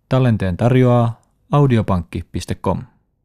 Tallenteen tarjoaa audiopankki.com.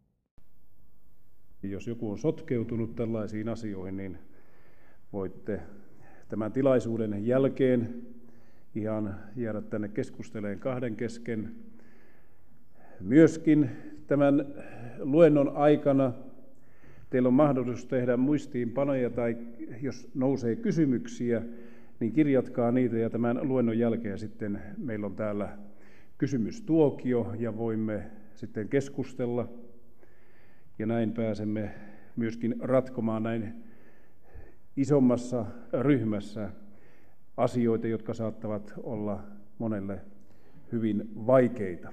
Jos joku on sotkeutunut tällaisiin asioihin, niin voitte tämän tilaisuuden jälkeen ihan jäädä tänne keskustelemaan kahden kesken. Myöskin tämän luennon aikana teillä on mahdollisuus tehdä muistiinpanoja tai jos nousee kysymyksiä, niin kirjatkaa niitä ja tämän luennon jälkeen sitten meillä on täällä kysymystuokio ja voimme sitten keskustella ja näin pääsemme myöskin ratkomaan näin isommassa ryhmässä asioita, jotka saattavat olla monelle hyvin vaikeita.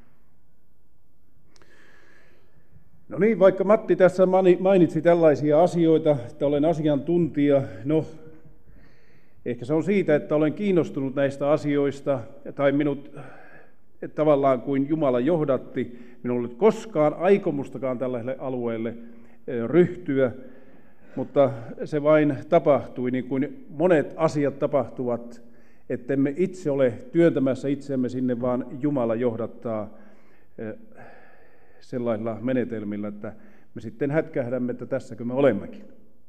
No niin, vaikka Matti tässä mainitsi tällaisia asioita, että olen asiantuntija, no ehkä se on siitä, että olen kiinnostunut näistä asioista tai minut tavallaan kuin Jumala johdatti. Minulla ei ollut koskaan aikomustakaan tällaiselle alueelle ryhtyä, mutta se vain tapahtui niin kuin monet asiat tapahtuvat, ettemme itse ole työntämässä itseämme sinne, vaan Jumala johdattaa sellaisilla menetelmillä, että me sitten hätkähdämme, että tässäkö me olemmekin.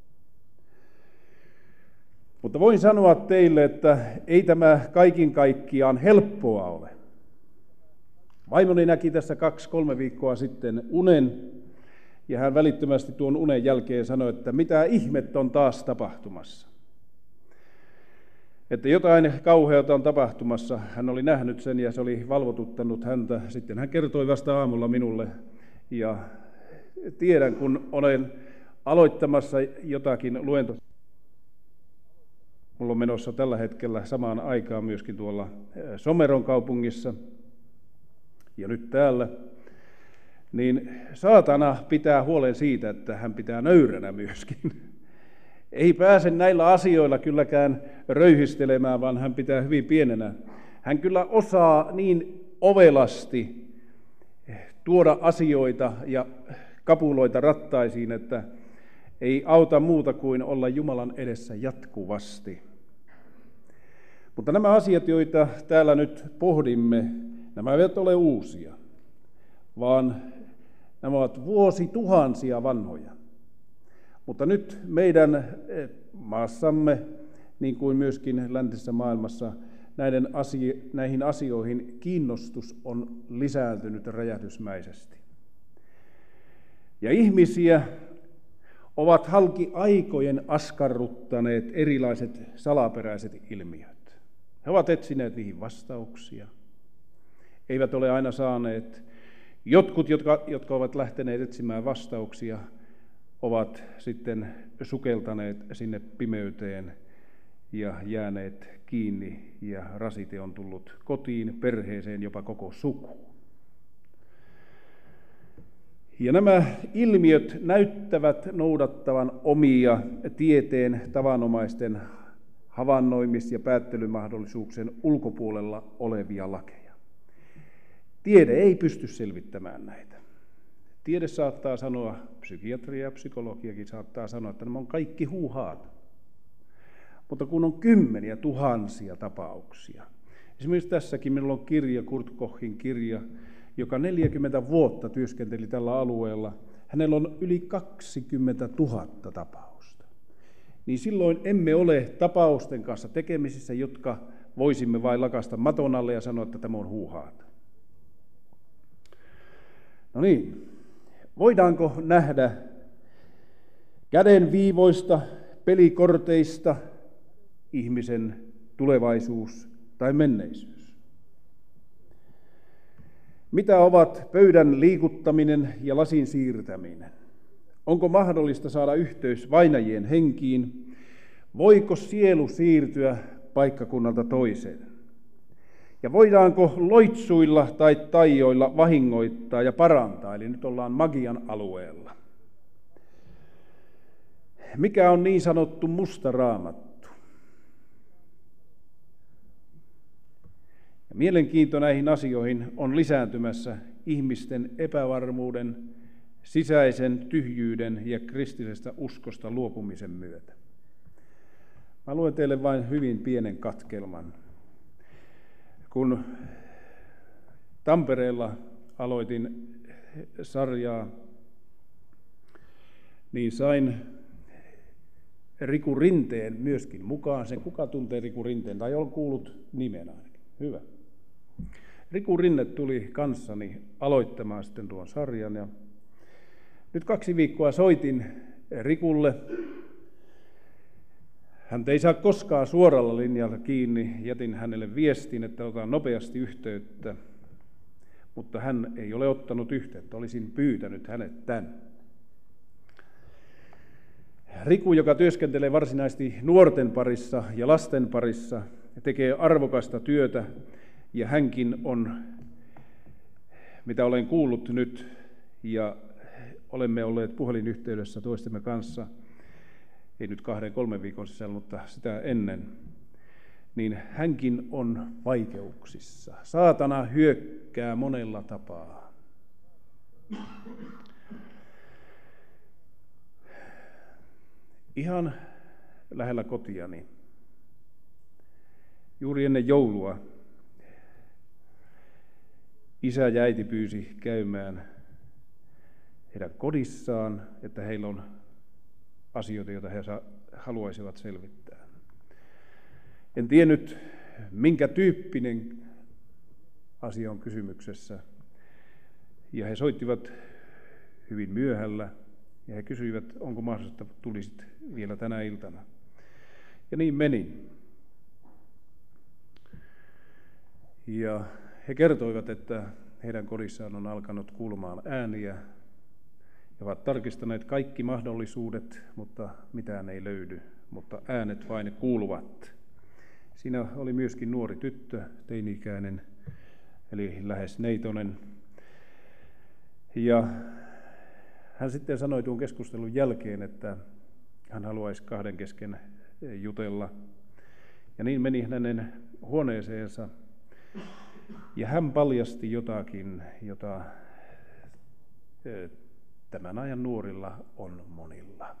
Mutta voin sanoa teille, että ei tämä kaiken kaikkiaan helppoa ole. Vaimoni näki tässä 2-3 viikkoa sitten unen, ja hän välittömästi tuon unen jälkeen sanoi, että mitä ihmettä on taas tapahtumassa. Että jotain kauheata on tapahtumassa. Hän oli nähnyt sen ja se oli valvotuttanut häntä. Sitten hän kertoi vasta aamulla minulle. Ja tiedän, kun olen aloittamassa jotakin luentoa. Mulla on menossa tällä hetkellä samaan aikaan myöskin tuolla Someron kaupungissa ja nyt täällä. Niin saatana pitää huolen siitä, että hän pitää nöyränä myöskin. Ei pääse näillä asioilla kylläkään röyhistelemään, vaan hän pitää hyvin pienenä. Hän kyllä osaa niin ovelasti tuoda asioita ja kapuloita rattaisiin, että ei auta muuta kuin olla Jumalan edessä jatkuvasti. Mutta nämä asiat, joita täällä nyt pohdimme, nämä eivät ole uusia, vaan nämä ovat vuosituhansia vanhoja. Mutta nyt meidän maassamme, niin kuin myöskin läntisessä maailmassa, näihin asioihin kiinnostus on lisääntynyt räjähdysmäisesti. Ja ihmisiä ovat halki aikojen askarruttaneet erilaiset salaperäiset ilmiöt. He ovat etsineet niihin vastauksia. Eivät ole aina saaneet. Jotkut, jotka ovat lähteneet etsimään vastauksia, ovat sitten sukeltaneet sinne pimeyteen ja jääneet kiinni ja rasite on tullut kotiin, perheeseen, jopa koko sukuun. Ja nämä ilmiöt näyttävät noudattavan omia tieteen tavanomaisten havainnoimis- ja päättelymahdollisuuksien ulkopuolella olevia lakeja. Tiede ei pysty selvittämään näitä. Tiede saattaa sanoa, psykiatria ja psykologiakin saattaa sanoa, että nämä on kaikki huuhaata. Mutta kun on kymmeniä tuhansia tapauksia. Esimerkiksi tässäkin minulla on kirja, Kurt Kochin kirja, joka 40 vuotta työskenteli tällä alueella. Hänellä on yli 20 000 tapausta. Niin silloin emme ole tapausten kanssa tekemisissä, jotka voisimme vain lakasta maton alle ja sanoa, että tämä on huuhaata. No niin, voidaanko nähdä kädenviivoista, pelikorteista ihmisen tulevaisuus tai menneisyys? Mitä ovat pöydän liikuttaminen ja lasin siirtäminen? Onko mahdollista saada yhteys vainajien henkiin? Voiko sielu siirtyä paikkakunnalta toiseen? Ja voidaanko loitsuilla tai taijoilla vahingoittaa ja parantaa? Eli nyt ollaan magian alueella. Mikä on niin sanottu musta raamattu? Ja mielenkiinto näihin asioihin on lisääntymässä ihmisten epävarmuuden, sisäisen tyhjyyden ja kristillisestä uskosta luopumisen myötä. Mä luen teille vain hyvin pienen katkelman. Kun Tampereella aloitin sarjaa, niin sain Riku Rinteen myöskin mukaan. Sen kuka tuntee Riku Rinteen, tai on kuullut nimen ainakin. Hyvä. Riku Rinne tuli kanssani aloittamaan sitten tuon sarjan. Ja nyt 2 viikkoa soitin Rikulle. Hän ei saa koskaan suoralla linjalla kiinni. Jätin hänelle viestin, että otan nopeasti yhteyttä. Mutta hän ei ole ottanut yhteyttä. Olisin pyytänyt hänet tänne. Riku, joka työskentelee varsinaisesti nuorten parissa ja lasten parissa, tekee arvokasta työtä, ja hänkin on, mitä olen kuullut nyt, ja olemme olleet puhelinyhteydessä toistemme kanssa, ei nyt 2-3 viikon sisällä, mutta sitä ennen, niin hänkin on vaikeuksissa. Saatana hyökkää monella tapaa. Ihan lähellä kotiani, juuri ennen joulua, isä ja äiti pyysi käymään heidän kodissaan, että heillä on asioita, joita he haluaisivat selvittää. En tiennyt, minkä tyyppinen asia on kysymyksessä, ja he soittivat hyvin myöhällä, ja he kysyivät, onko mahdollista, että tulisit vielä tänä iltana. Ja niin menin. Ja he kertoivat, että heidän kodissaan on alkanut kuulumaan ääniä. He ovat tarkistaneet kaikki mahdollisuudet, mutta mitään ei löydy. Mutta äänet vain kuuluvat. Siinä oli myöskin nuori tyttö, teini-ikäinen, eli lähes neitonen. Ja hän sitten sanoi tuon keskustelun jälkeen, että hän haluaisi 2 kesken jutella. Ja niin meni hänen huoneeseensa. Ja hän paljasti jotakin, jota tämän ajan nuorilla on monilla.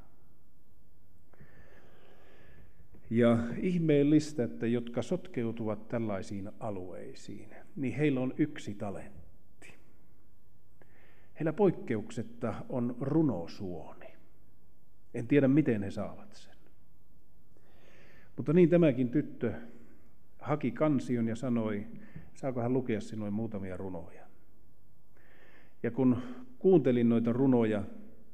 Ja ihmeellistä, että jotka sotkeutuvat tällaisiin alueisiin, niin heillä on yksi talentti. Heillä poikkeuksetta on runosuoni. En tiedä, miten he saavat sen. Mutta niin tämäkin tyttö haki kansion ja sanoi, saako hän lukea sinulle muutamia runoja. Ja kun kuuntelin noita runoja,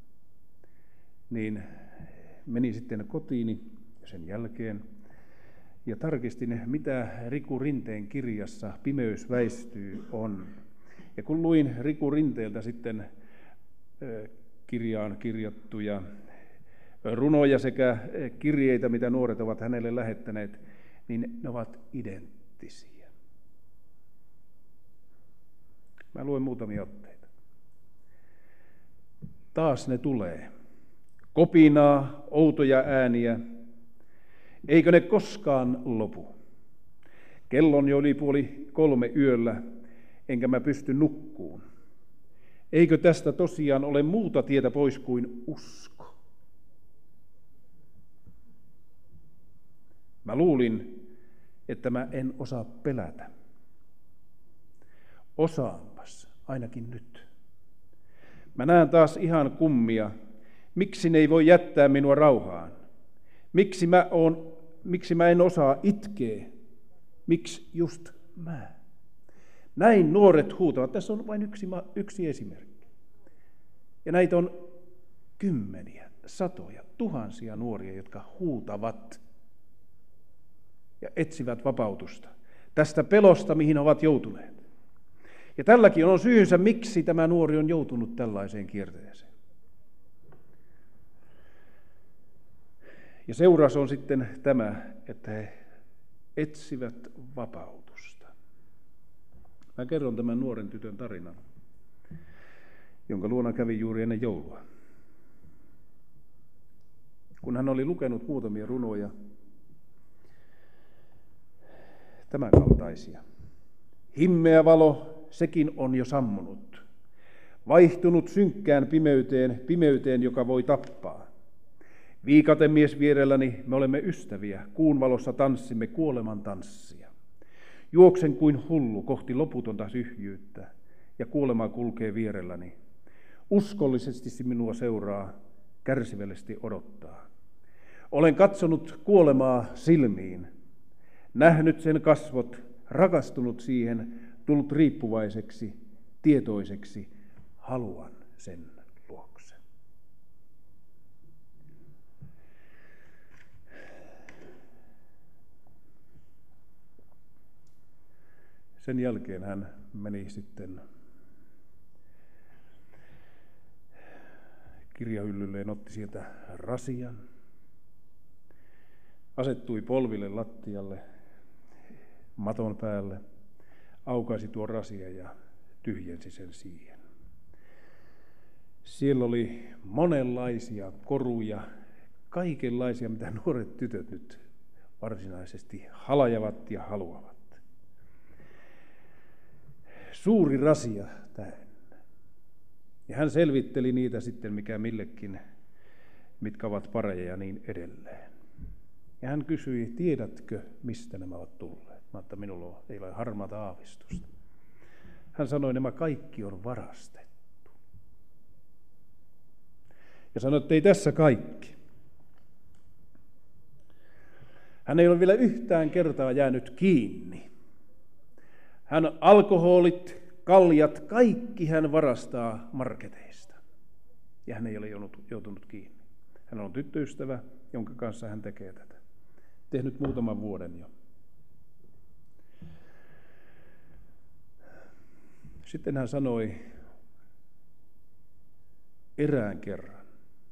niin menin sitten kotiini sen jälkeen ja tarkistin, mitä Riku Rinteen kirjassa Pimeys väistyy on. Ja kun luin Riku Rinteeltä sitten kirjaan kirjattuja runoja sekä kirjeitä, mitä nuoret ovat hänelle lähettäneet, niin ne ovat identtisiä. Mä luen muutamia otteita. Taas ne tulee. Kopinaa, outoja ääniä. Eikö ne koskaan lopu? Kellon jo yli 2:30 yöllä, enkä mä pysty nukkuun. Eikö tästä tosiaan ole muuta tietä pois kuin usko? Mä luulin, että mä en osaa pelätä. Osaanpas, ainakin nyt. Mä näen taas ihan kummia. Miksi ne ei voi jättää minua rauhaan? Miksi mä en osaa itkeä? Miksi just mä? Näin nuoret huutavat. Tässä on vain yksi esimerkki. Ja näitä on kymmeniä, satoja, tuhansia nuoria, jotka huutavat ja etsivät vapautusta tästä pelosta, mihin ovat joutuneet. Ja tälläkin on syynsä, miksi tämä nuori on joutunut tällaiseen kierteeseen. Ja seuraus on sitten tämä, että he etsivät vapautusta. Mä kerron tämän nuoren tytön tarinan, jonka luona kävi juuri ennen joulua. Kun hän oli lukenut muutamia runoja, tämän kaltaisia. Himmeä valo, sekin on jo sammunut. Vaihtunut synkkään pimeyteen, joka voi tappaa. Viikatemies vierelläni, me olemme ystäviä, kuun valossa tanssimme kuoleman tanssia. Juoksen kuin hullu kohti loputonta tyhjyyttä ja kuolema kulkee vierelläni. Uskollisesti se minua seuraa, kärsivällisesti odottaa. Olen katsonut kuolemaa silmiin, nähnyt sen kasvot, rakastunut siihen, tullut riippuvaiseksi, tietoiseksi, haluan sen luokse. Sen jälkeen hän meni sitten kirjahyllylleen, otti sieltä rasian, asettui polville lattialle, maton päälle, aukaisi tuon rasian ja tyhjensi sen siihen. Siellä oli monenlaisia koruja, kaikenlaisia, mitä nuoret tytöt nyt varsinaisesti halajavat ja haluavat. Suuri rasia täynnä. Ja hän selvitteli niitä sitten mikä millekin, mitkä ovat pareja ja niin edelleen. Ja hän kysyi, tiedätkö, mistä nämä ovat tulleet? Mä että minulla ei ole harmaata aavistusta. Hän sanoi, nämä kaikki on varastettu. Ja sanoi, että ei tässä kaikki. Hän ei ole vielä yhtään kertaa jäänyt kiinni. Hän alkoholit, kaljat, kaikki hän varastaa marketeista. Ja hän ei ole joutunut kiinni. Hän on tyttöystävä, jonka kanssa hän tekee tätä. Tehnyt muutaman vuoden jo. Sitten hän sanoi erään kerran,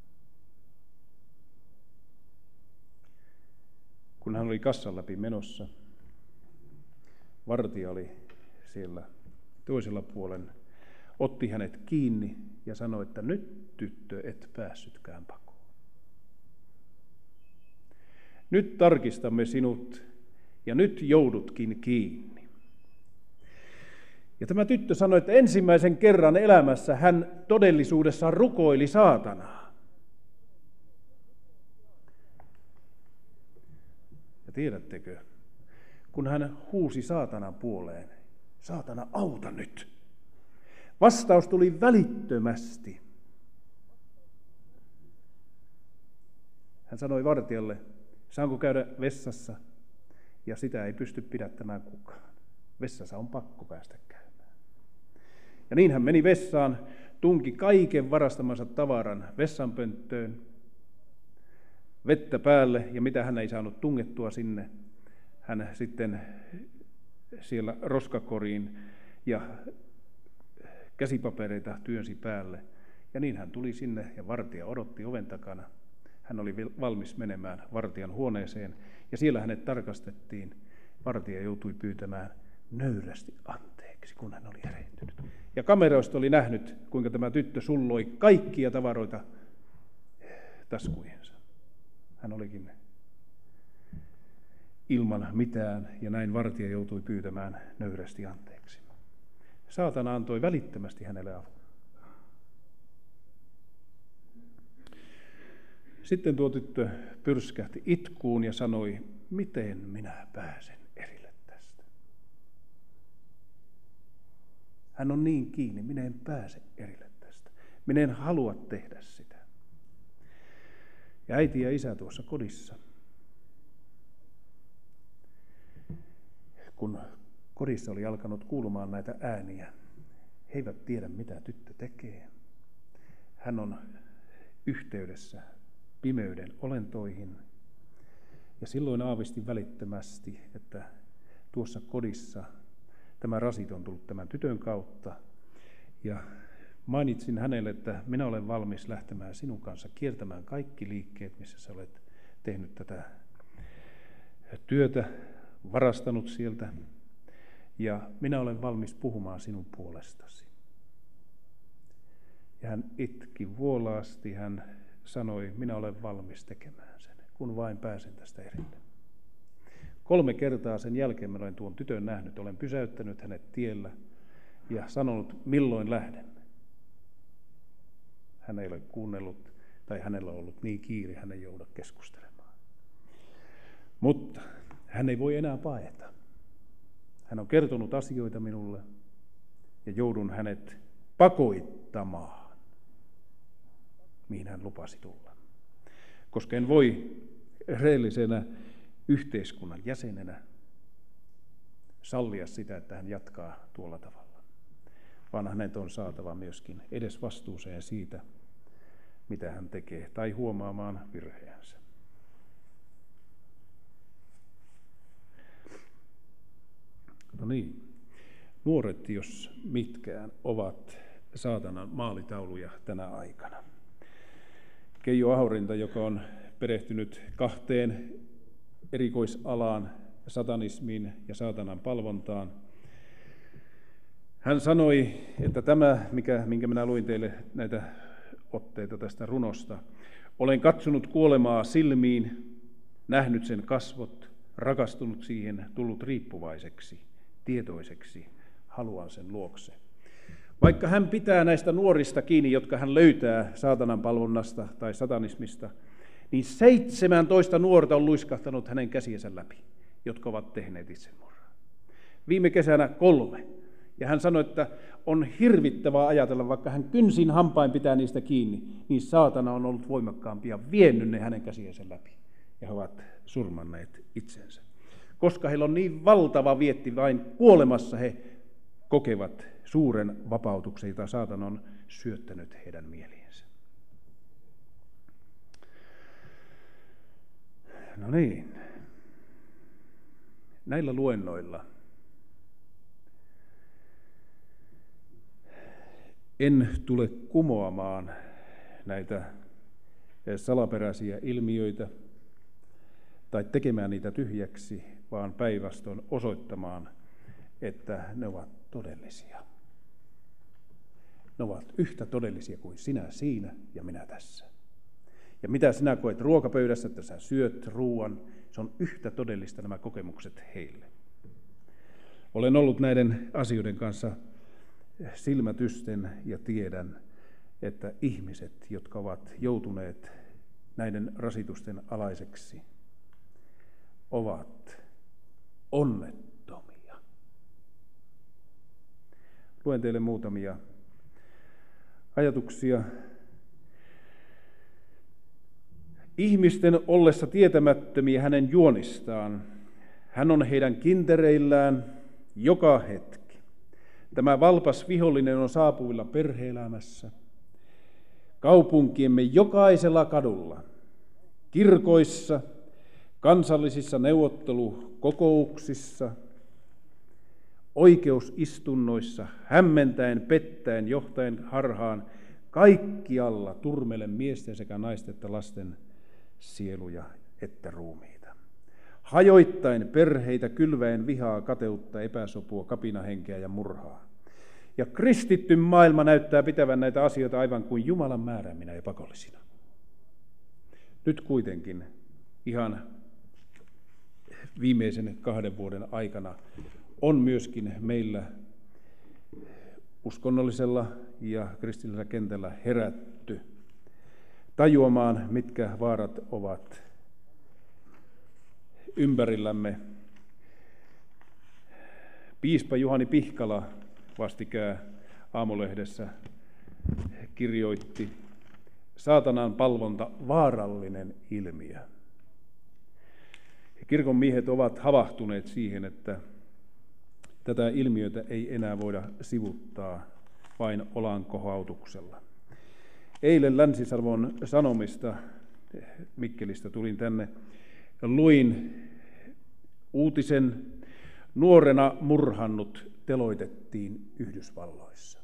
kun hän oli kassan läpi menossa, vartija oli siellä toisella puolen, otti hänet kiinni ja sanoi, että nyt tyttö et päässytkään pakoon. Nyt tarkistamme sinut ja nyt joudutkin kiinni. Ja tämä tyttö sanoi, että ensimmäisen kerran elämässä hän todellisuudessa rukoili saatanaa. Ja tiedättekö, kun hän huusi saatanan puoleen, saatana auta nyt. Vastaus tuli välittömästi. Hän sanoi vartijalle, saanko käydä vessassa? Ja sitä ei pysty pidättämään kukaan. Vessassa on pakko päästä käymään. Ja niin hän meni vessaan, tunki kaiken varastamansa tavaran vessanpönttöön, vettä päälle, ja mitä hän ei saanut tungettua sinne, hän sitten siellä roskakoriin ja käsipapereita työnsi päälle. Ja niin hän tuli sinne ja vartija odotti oven takana. Hän oli valmis menemään vartijan huoneeseen ja siellä hänet tarkastettiin. Vartija joutui pyytämään nöyrästi anteeksi, kun hän oli erehtynyt. Ja kameroista oli nähnyt, kuinka tämä tyttö sulloi kaikkia tavaroita taskuihinsa. Hän olikin ilman mitään ja näin vartija joutui pyytämään nöyrästi anteeksi. Saatana antoi välittömästi hänelle avun. Sitten tuo tyttö pyrskähti itkuun ja sanoi, miten minä pääsen erille tästä. Hän on niin kiinni, minä en pääse erille tästä. Minä en halua tehdä sitä. Ja äiti ja isä tuossa kodissa, kun kodissa oli alkanut kuulumaan näitä ääniä, he eivät tiedä mitä tyttö tekee. Hän on yhteydessä pimeyden olentoihin. Ja silloin aavistin välittömästi, että tuossa kodissa tämä rasit on tullut tämän tytön kautta. Ja mainitsin hänelle, että minä olen valmis lähtemään sinun kanssa kiertämään kaikki liikkeet, missä sä olet tehnyt tätä työtä, varastanut sieltä. Ja minä olen valmis puhumaan sinun puolestasi. Ja hän itki vuolaasti, hän sanoi, minä olen valmis tekemään sen, kun vain pääsen tästä erille. 3 kertaa sen jälkeen mä olen tuon tytön nähnyt, olen pysäyttänyt hänet tiellä ja sanonut, milloin lähden. Hän ei ole kuunnellut, tai hänellä on ollut niin kiire, hän ei jouda keskustelemaan. Mutta hän ei voi enää paeta. Hän on kertonut asioita minulle ja joudun hänet pakottamaan, mihin hän lupasi tulla. Koska en voi rehellisenä yhteiskunnan jäsenenä sallia sitä, että hän jatkaa tuolla tavalla, vaan hänet on saatava myöskin edes vastuuseen siitä, mitä hän tekee, tai huomaamaan virheensä. No niin, nuoret, jos mitkään, ovat saatanan maalitauluja tänä aikana. Keijo Ahorinta, joka on perehtynyt 2 erikoisalaan, satanismiin ja saatanan palvontaan, hän sanoi, että tämä, minkä minä luin teille näitä otteita tästä runosta, olen katsonut kuolemaa silmiin, nähnyt sen kasvot, rakastunut siihen, tullut riippuvaiseksi, tietoiseksi, haluan sen luokse. Vaikka hän pitää näistä nuorista kiinni, jotka hän löytää saatanan palvonnasta tai satanismista, niin 17 nuorta on luiskahtanut hänen käsiensä läpi, jotka ovat tehneet itsemurhaa. Viime kesänä 3. Ja hän sanoi, että on hirvittävää ajatella, vaikka hän kynsin hampain pitää niistä kiinni, niin saatana on ollut voimakkaampi ja vienyt ne hänen käsiensä läpi. Ja he ovat surmanneet itsensä. Koska heillä on niin valtava vietti, vain kuolemassa he kokevat suuren vapautuksen, jota saatana on syöttänyt heidän mieliinsä. No niin, näillä luennoilla en tule kumoamaan näitä salaperäisiä ilmiöitä tai tekemään niitä tyhjäksi, vaan päinvastoin osoittamaan, että ne ovat todellisia. Ne ovat yhtä todellisia kuin sinä siinä ja minä tässä. Ja mitä sinä koet ruokapöydässä, että sä syöt ruuan, se on yhtä todellista nämä kokemukset heille. Olen ollut näiden asioiden kanssa silmätysten ja tiedän, että ihmiset, jotka ovat joutuneet näiden rasitusten alaiseksi, ovat onnettomia. Luen teille muutamia ajatuksia. Ihmisten ollessa tietämättömiä hänen juonistaan, hän on heidän kintereillään joka hetki. Tämä valpas vihollinen on saapuvilla perhe-elämässä, kaupunkiemme jokaisella kadulla, kirkoissa, kansallisissa neuvottelukokouksissa, oikeusistunnoissa, hämmentäen, pettäen, johtaen harhaan, kaikkialla turmelen miesten sekä naisten että lasten sieluja että ruumiita. Hajoittain perheitä, kylväen vihaa, kateutta, epäsopua, kapinahenkeä ja murhaa. Ja kristitty maailma näyttää pitävän näitä asioita aivan kuin Jumalan määrääminä ja pakollisina. Nyt kuitenkin ihan viimeisen 2 vuoden aikana on myöskin meillä uskonnollisella ja kristillisellä kentällä herätty tajuamaan, mitkä vaarat ovat ympärillämme. Piispa Juhani Pihkala vastikään Aamulehdessä kirjoitti: saatanan palvonta, vaarallinen ilmiö. Kirkon miehet ovat havahtuneet siihen, että tätä ilmiötä ei enää voida sivuttaa vain olankohautuksella. Eilen Länsi-Savon Sanomista Mikkelistä tulin tänne ja luin uutisen: nuorena murhannut teloitettiin Yhdysvalloissa.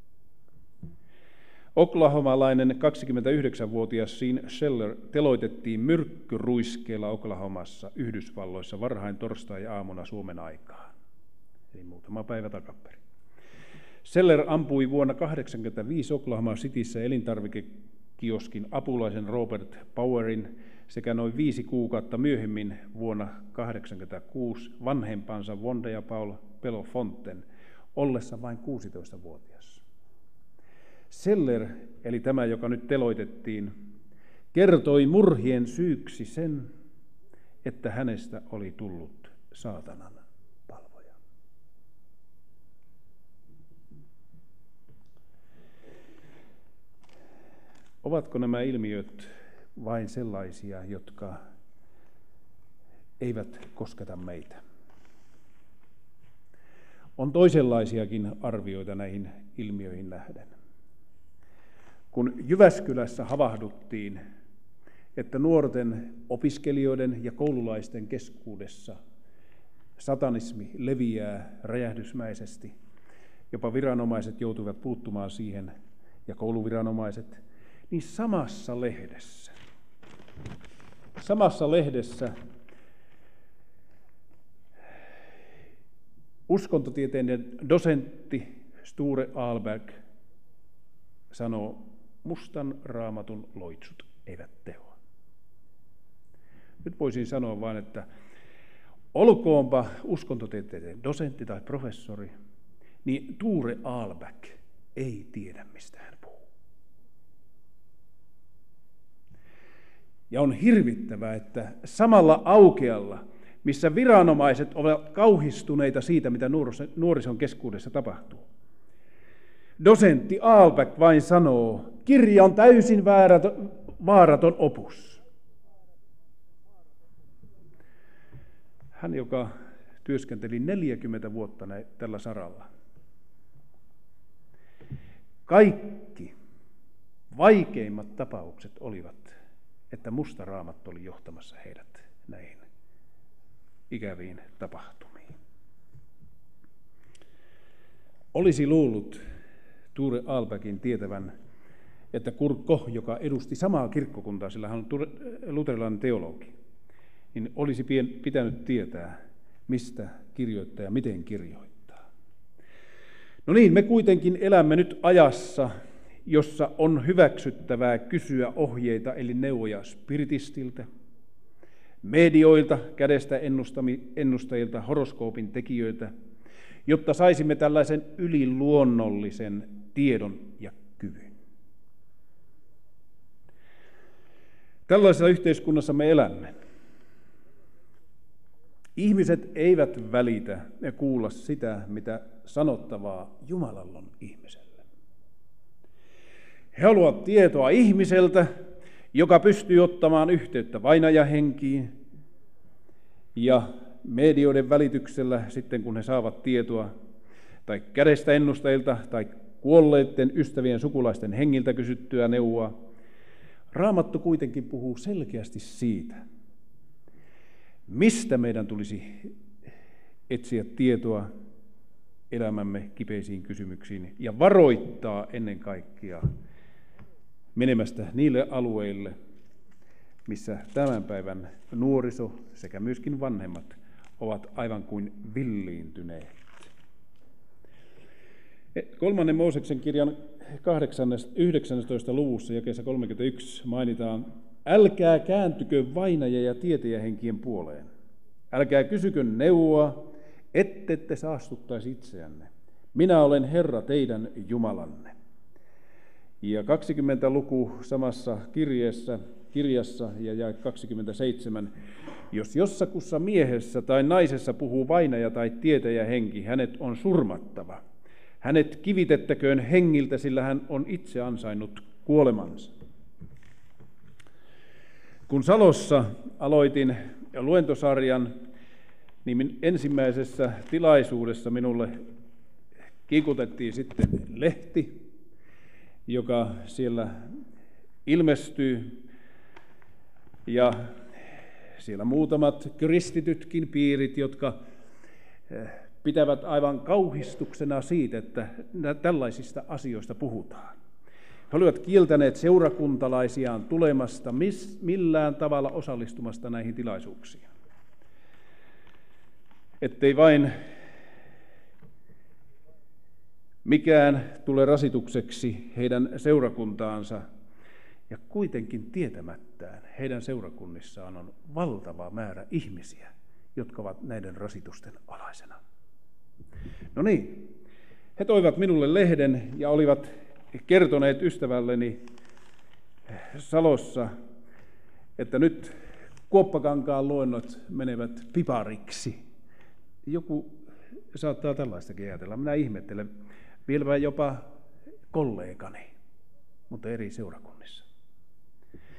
Oklahomalainen 29-vuotias Sean Scheller teloitettiin myrkkyruiskeella Oklahomassa Yhdysvalloissa varhain torstai-aamuna Suomen aikaan, eli muutama päivä takaperin. Scheller ampui vuonna 1985 Oklahoma Cityssä elintarvikekioskin apulaisen Robert Powerin sekä noin 5 kuukautta myöhemmin vuonna 1986 vanhempansa Wanda ja Paul Belafonten ollessa vain 16-vuotias. Scheller, eli tämä, joka nyt teloitettiin, kertoi murhien syyksi sen, että hänestä oli tullut saatanan palvoja. Ovatko nämä ilmiöt vain sellaisia, jotka eivät kosketa meitä? On toisenlaisiakin arvioita näihin ilmiöihin nähden. Kun Jyväskylässä havahduttiin, että nuorten opiskelijoiden ja koululaisten keskuudessa satanismi leviää räjähdysmäisesti, jopa viranomaiset joutuivat puuttumaan siihen ja kouluviranomaiset, niin samassa lehdessä uskontotieteiden dosentti Sture Ahlberg sanoo, mustan raamatun loitsut eivät tehoa. Nyt voisin sanoa vain, että olkoonpa uskontotieteiden dosentti tai professori, niin Sture Ahlberg ei tiedä, mistä hän puhuu. Ja on hirvittävää, että samalla aukealla, missä viranomaiset ovat kauhistuneita siitä, mitä nuorison keskuudessa tapahtuu, dosentti Ahlberg vain sanoo, kirja on täysin vaaraton opus. Hän, joka työskenteli 40 vuotta tällä saralla. Kaikki vaikeimmat tapaukset olivat, että musta raamattu oli johtamassa heidät näihin ikäviin tapahtumiin. Olisi luullut Sture Ahlbergin tietävän, että Kurt Koch, joka edusti samaa kirkkokuntaa, sillä hän on luterilainen teologi, niin olisi pitänyt tietää, mistä kirjoittaa ja miten kirjoittaa. No niin, me kuitenkin elämme nyt ajassa, jossa on hyväksyttävää kysyä ohjeita eli neuvoja spiritistiltä, medioilta, kädestä ennustajilta, horoskoopin tekijöiltä, jotta saisimme tällaisen yliluonnollisen tiedon ja kyvyn. Tällaisessa yhteiskunnassa me elämme. Ihmiset eivät välitä ja kuulla sitä, mitä sanottavaa Jumalalla on ihmiselle. He haluavat tietoa ihmiseltä, joka pystyy ottamaan yhteyttä vainajahenkiin ja medioiden välityksellä sitten, kun he saavat tietoa, tai kädestä ennustajilta tai kuolleiden ystävien sukulaisten hengiltä kysyttyä neuvoa. Raamattu kuitenkin puhuu selkeästi siitä, mistä meidän tulisi etsiä tietoa elämämme kipeisiin kysymyksiin ja varoittaa ennen kaikkea menemästä niille alueille, missä tämän päivän nuoriso sekä myöskin vanhemmat ovat aivan kuin villiintyneet. 3. Mooseksen kirjan 19. luvussa jakeessa 31 mainitaan, älkää kääntykö vainaja- ja tietäjähenkien puoleen. Älkää kysykö neuvoa, ettette saastuttaisi itseänne. Minä olen Herra teidän Jumalanne. Ja 20 luku samassa kirjassa ja jae 27. Jos jossakussa miehessä tai naisessa puhuu vainaja tai tietäjähenki, hänet on surmattava. Hänet kivitettäköön hengiltä, sillä hän on itse ansainnut kuolemansa. Kun Salossa aloitin luentosarjan, niin ensimmäisessä tilaisuudessa minulle kiikutettiin sitten lehti, joka siellä ilmestyy, ja siellä muutamat kristitytkin piirit, jotka pitävät aivan kauhistuksena siitä, että tällaisista asioista puhutaan. He olivat kieltäneet seurakuntalaisiaan tulemasta millään tavalla osallistumasta näihin tilaisuuksiin. Ettei vain mikään tule rasitukseksi heidän seurakuntaansa, ja kuitenkin tietämättään heidän seurakunnissaan on valtava määrä ihmisiä, jotka ovat näiden rasitusten alaisena. No niin, he toivat minulle lehden ja olivat kertoneet ystävälleni Salossa, että nyt Kuoppakankaan luennot menevät pipariksi. Joku saattaa tällaistakin ajatella. Minä ihmettelen, vieläpä jopa kollegani, mutta eri seurakunnissa.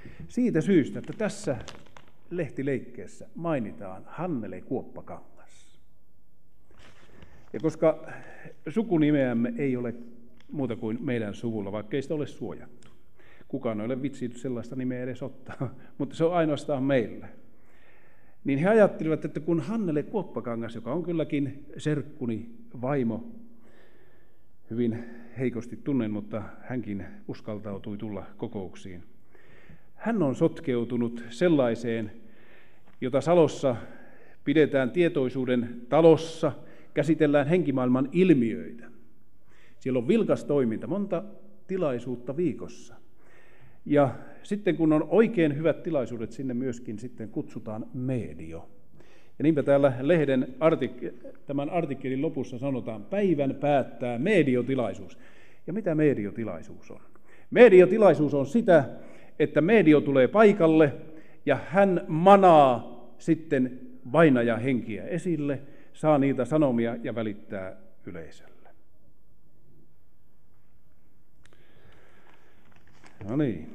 Siitä syystä, että tässä lehtileikkeessä mainitaan Hannele Kuoppakangas. Ja koska sukunimeämme ei ole muuta kuin meidän suvulla, vaikka ei sitä ole suojattu. Kukaan ei ole vitsinyt sellaista nimeä edes ottaa, mutta se on ainoastaan meillä. Niin he ajattelivat, että kun Hannele Kuoppakangas, joka on kylläkin serkkuni vaimo, hyvin heikosti tunnen, mutta hänkin uskaltautui tulla kokouksiin. Hän on sotkeutunut sellaiseen, jota Salossa pidetään tietoisuuden talossa, käsitellään henkimaailman ilmiöitä. Siellä on vilkas toiminta, monta tilaisuutta viikossa. Ja sitten kun on oikein hyvät tilaisuudet, sinne myöskin sitten kutsutaan medio. Ja niinpä täällä lehden tämän artikkelin lopussa sanotaan, päivän päättää mediotilaisuus. Ja mitä mediotilaisuus on? Mediotilaisuus on sitä, että medio tulee paikalle ja hän manaa sitten vainajahenkiä esille, saa niitä sanomia ja välittää yleisölle. No niin.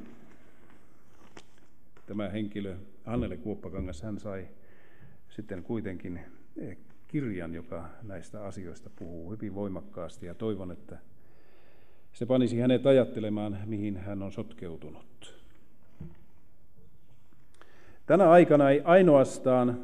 Tämä henkilö, Hannele Kuoppakangas, hän sai sitten kuitenkin kirjan, joka näistä asioista puhuu hyvin voimakkaasti, ja toivon, että se panisi hänet ajattelemaan, mihin hän on sotkeutunut. Tänä aikana ei ainoastaan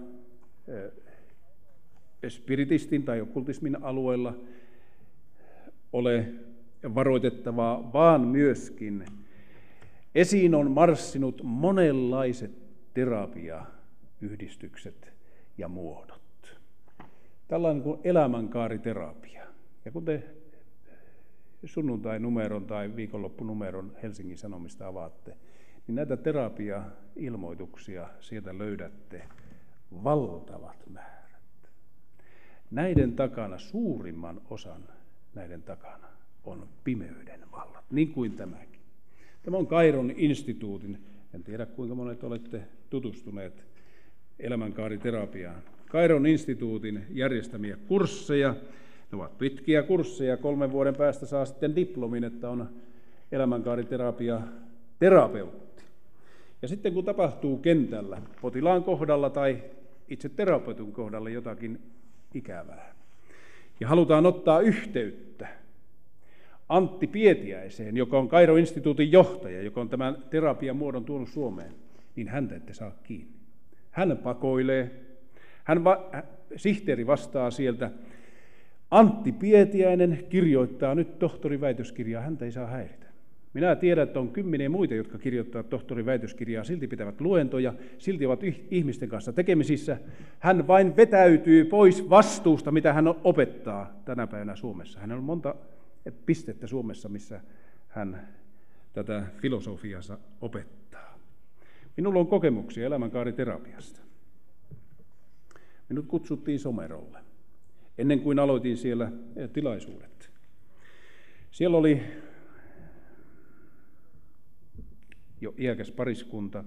spiritistin tai okkultismin alueella ole varoitettavaa, vaan myöskin esiin on marssinut monenlaiset terapiayhdistykset ja muodot. Tällainen kuin elämänkaariterapia. Ja kun te sunnuntai-numeron tai viikonloppunumeron Helsingin Sanomista avaatte, niin näitä terapia-ilmoituksia sieltä löydätte valtavat määrät. Näiden takana, suurimman osan näiden takana, on pimeyden vallat, niin kuin tämäkin. Tämä on Kairon instituutin, en tiedä kuinka monet olette tutustuneet elämänkaariterapiaan. Kairon instituutin järjestämiä kursseja, ne ovat pitkiä kursseja, 3 vuoden päästä saa sitten diplomin, että on elämänkaariterapia terapeutti. Ja sitten kun tapahtuu kentällä, potilaan kohdalla tai itse terapeutin kohdalla jotakin ikävää, ja halutaan ottaa yhteyttä Antti Pietiäiseen, joka on Kairon instituutin johtaja, joka on tämän terapian muodon tuonut Suomeen, niin häntä ette saa kiinni. Hän pakoilee, sihteeri vastaa sieltä, Antti Pietiäinen kirjoittaa nyt tohtoriväitöskirjaa, häntä ei saa häiritä. Minä tiedän, että on 10 muita, jotka kirjoittavat tohtoriväitöskirjaa, silti pitävät luentoja, silti ovat ihmisten kanssa tekemisissä. Hän vain vetäytyy pois vastuusta, mitä hän opettaa tänä päivänä Suomessa. Hänellä on monta pistettä Suomessa, missä hän tätä filosofiansa opettaa. Minulla on kokemuksia elämänkaariterapiasta. Minut kutsuttiin Somerolle, ennen kuin aloitin siellä tilaisuudet. Siellä oli jo iäkäs pariskunta.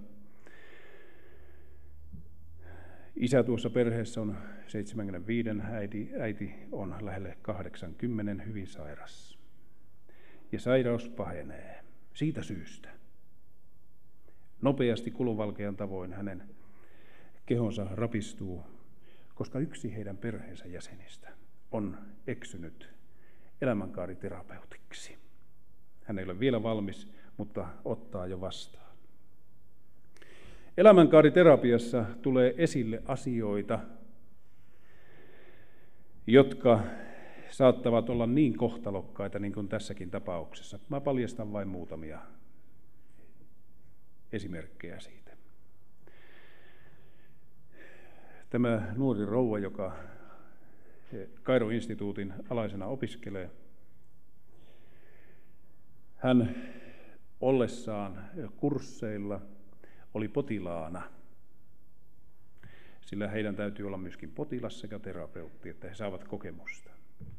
Isä tuossa perheessä on 75, äiti on lähelle 80, hyvin sairas. Ja sairaus pahenee siitä syystä. Nopeasti kulunvalkean tavoin hänen kehonsa rapistuu, koska yksi heidän perheensä jäsenistä on eksynyt elämänkaariterapeutiksi. Hän ei ole vielä valmis, mutta ottaa jo vastaan. Elämänkaariterapiassa tulee esille asioita, jotka saattavat olla niin kohtalokkaita niin kuin tässäkin tapauksessa. Mä paljastan vain muutamia esimerkkejä siitä. Tämä nuori rouva, joka Kairon instituutin alaisena opiskelee, hän ollessaan kursseilla oli potilaana, sillä heidän täytyy olla myöskin potilas sekä terapeutti, että he saavat kokemusta.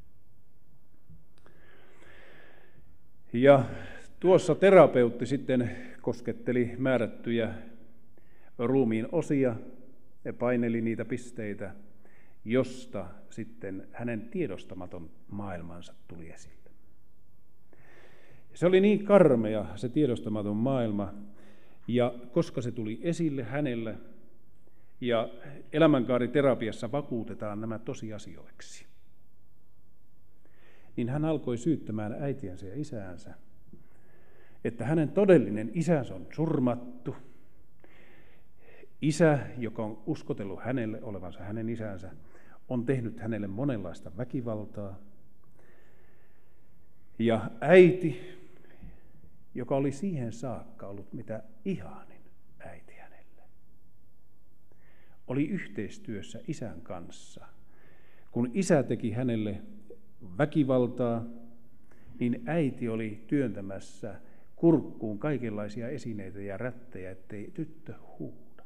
Ja tuossa terapeutti sitten kosketteli määrättyjä ruumiin osia ja paineli niitä pisteitä, josta sitten hänen tiedostamaton maailmansa tuli esille. Se oli niin karmea se tiedostamaton maailma, Ja koska se tuli esille hänelle, ja elämänkaariterapiassa vakuutetaan nämä tosiasioiksi, niin hän alkoi syyttämään äitiänsä ja isäänsä, että hänen todellinen isänsä on surmattu. Isä, joka on uskotellut hänelle olevansa hänen isänsä, on tehnyt hänelle monenlaista väkivaltaa. Ja äiti, joka oli siihen saakka ollut mitä ihanin äiti hänelle, oli yhteistyössä isän kanssa. Kun isä teki hänelle väkivaltaa, niin äiti oli työntämässä kurkkuun kaikenlaisia esineitä ja rättejä, ettei tyttö huuda.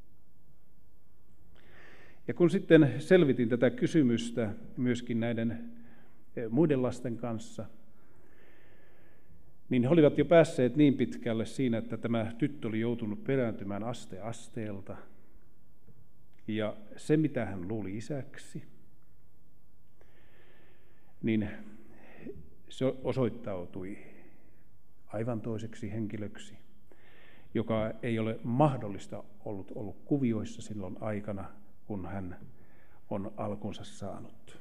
Ja kun sitten selvitin tätä kysymystä myöskin näiden muiden lasten kanssa, niin he olivat jo päässeet niin pitkälle siinä, että tämä tyttö oli joutunut perääntymään aste asteelta. Ja se, mitä hän luuli isäksi, niin se osoittautui aivan toiseksi henkilöksi, joka ei ole mahdollista ollut kuvioissa silloin aikana, kun hän on alkunsa saanut.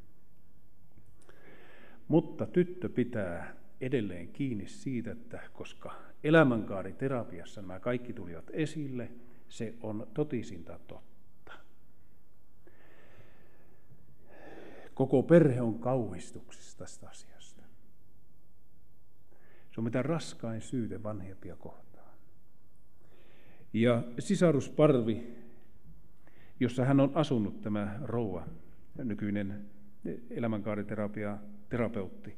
Mutta tyttö pitää edelleen kiinni siitä, että koska elämänkaariterapiassa nämä kaikki tulivat esille, se on totisinta totta. Koko perhe on kauhistuksissa tästä asiasta. Se on mitä raskain syyte vanhempia kohtaan. Ja sisarusparvi, jossa hän on asunut, tämä rouva, nykyinen elämänkaariterapiaterapeutti,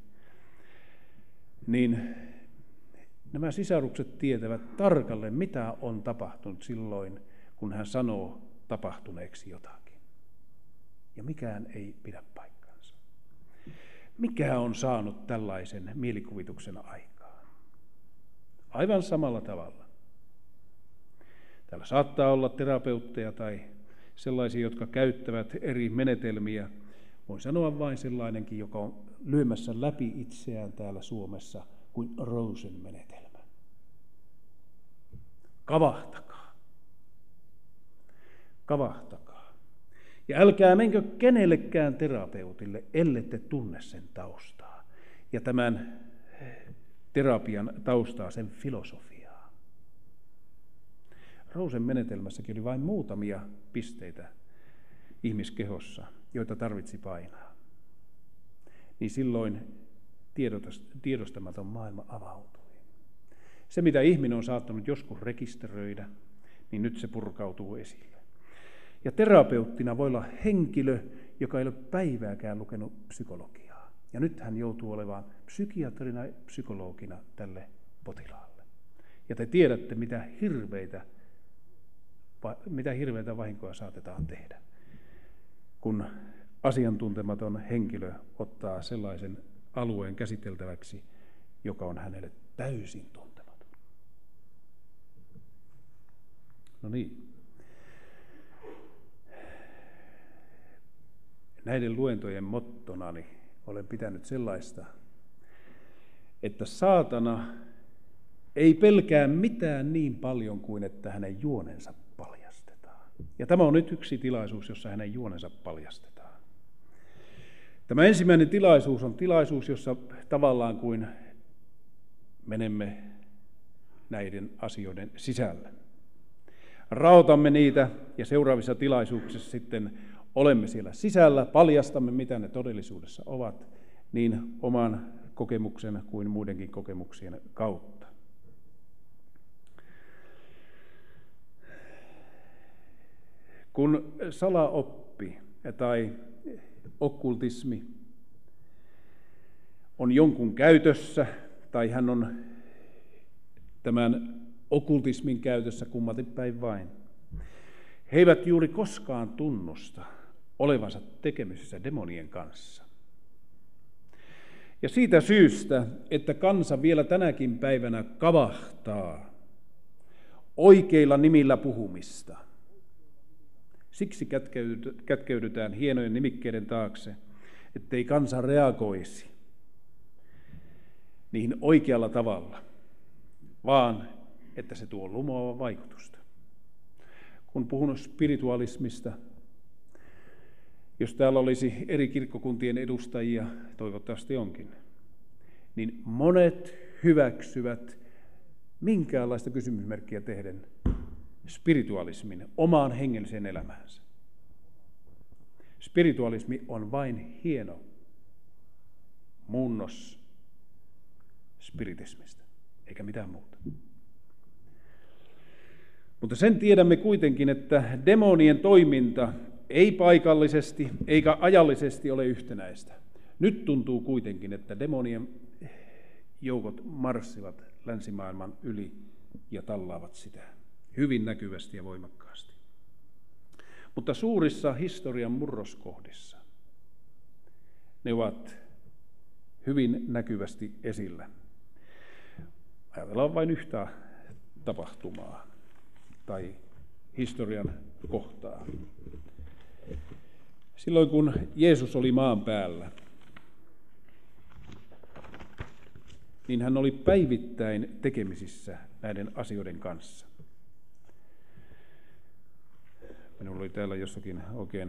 niin nämä sisarukset tietävät tarkalleen, mitä on tapahtunut silloin, kun hän sanoo tapahtuneeksi jotakin. Ja mikään ei pidä paikkansa. Mikä on saanut tällaisen mielikuvituksen aikaan? Aivan samalla tavalla. Täällä saattaa olla terapeutteja tai sellaisia, jotka käyttävät eri menetelmiä. Voin sanoa vain sellainenkin, joka on lyömässä läpi itseään täällä Suomessa kuin Rosen menetelmä. Kavahtakaa. Kavahtakaa. Ja älkää menkö kenellekään terapeutille, ellette tunne sen taustaa. Ja tämän terapian taustaa, sen filosofiaa. Rosen menetelmässäkin oli vain muutamia pisteitä ihmiskehossa, joita tarvitsi painaa. Niin silloin tiedostamaton maailma avautui. Se, mitä ihminen on saattanut joskus rekisteröidä, niin nyt se purkautuu esille. Ja terapeuttina voi olla henkilö, joka ei ole päivääkään lukenut psykologiaa. Ja nyt hän joutuu olemaan psykiatrina ja psykologina tälle potilaalle. Ja te tiedätte, mitä hirveitä vahinkoja saatetaan tehdä, kun asiantuntematon henkilö ottaa sellaisen alueen käsiteltäväksi, joka on hänelle täysin tuntematon. No niin. Näiden luentojen mottonani olen pitänyt sellaista, että saatana ei pelkää mitään niin paljon kuin että hänen juonensa paljastetaan. Ja tämä on nyt yksi tilaisuus, jossa hänen juonensa paljastetaan. Tämä ensimmäinen tilaisuus on tilaisuus, jossa tavallaan kuin menemme näiden asioiden sisälle. Raotamme niitä ja seuraavissa tilaisuuksissa sitten olemme siellä sisällä, paljastamme mitä ne todellisuudessa ovat, niin oman kokemuksen kuin muidenkin kokemuksien kautta. Kun salaoppi tai okkultismi on jonkun käytössä, tai hän on tämän okkultismin käytössä kummatin päin vain, he eivät juuri koskaan tunnusta olevansa tekemisissä demonien kanssa. Ja siitä syystä, että kansa vielä tänäkin päivänä kavahtaa oikeilla nimillä puhumista, siksi kätkeydytään hienojen nimikkeiden taakse, ettei kansa reagoisi niihin oikealla tavalla, vaan että se tuo lumoavaa vaikutusta. Kun puhun spiritualismista, jos täällä olisi eri kirkkokuntien edustajia, toivottavasti onkin, niin monet hyväksyvät minkäänlaista kysymysmerkkiä tehden spiritualismin omaan hengelliseen elämäänsä. Spiritualismi on vain hieno muunnos spiritismistä, eikä mitään muuta. Mutta sen tiedämme kuitenkin, että demonien toiminta ei paikallisesti eikä ajallisesti ole yhtenäistä. Nyt tuntuu kuitenkin, että demonien joukot marssivat länsimaailman yli ja tallaavat sitä hyvin näkyvästi ja voimakkaasti. Mutta suurissa historian murroskohdissa ne ovat hyvin näkyvästi esillä. Ajatellaan vain yhtä tapahtumaa tai historian kohtaa. Silloin kun Jeesus oli maan päällä, niin hän oli päivittäin tekemisissä näiden asioiden kanssa. Minulla oli täällä jossakin oikein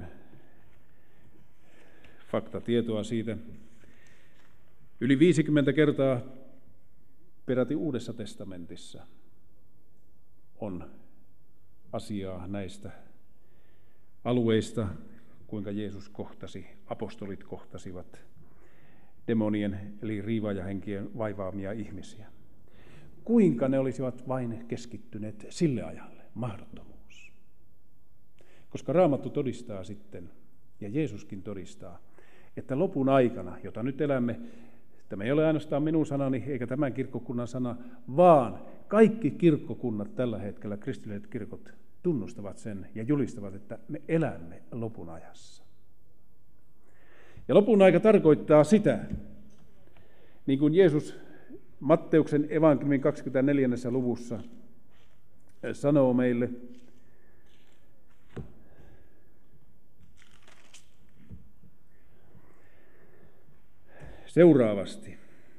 faktatietoa siitä. Yli 50 kertaa peräti Uudessa testamentissa on asiaa näistä alueista, kuinka Jeesus kohtasi, apostolit kohtasivat demonien eli riivaajahenkien vaivaamia ihmisiä. Kuinka ne olisivat vain keskittyneet sille ajalle? Mahdottomuus. Koska Raamattu todistaa sitten, ja Jeesuskin todistaa, että lopun aikana, jota nyt elämme, tämä ei ole ainoastaan minun sanani eikä tämän kirkkokunnan sana, vaan kaikki kirkkokunnat tällä hetkellä, kristilliset kirkot, tunnustavat sen ja julistavat, että me elämme lopun ajassa. Ja lopun aika tarkoittaa sitä, niin kuin Jeesus Matteuksen evankeliumin 24. luvussa sanoo meille, seuraavasti.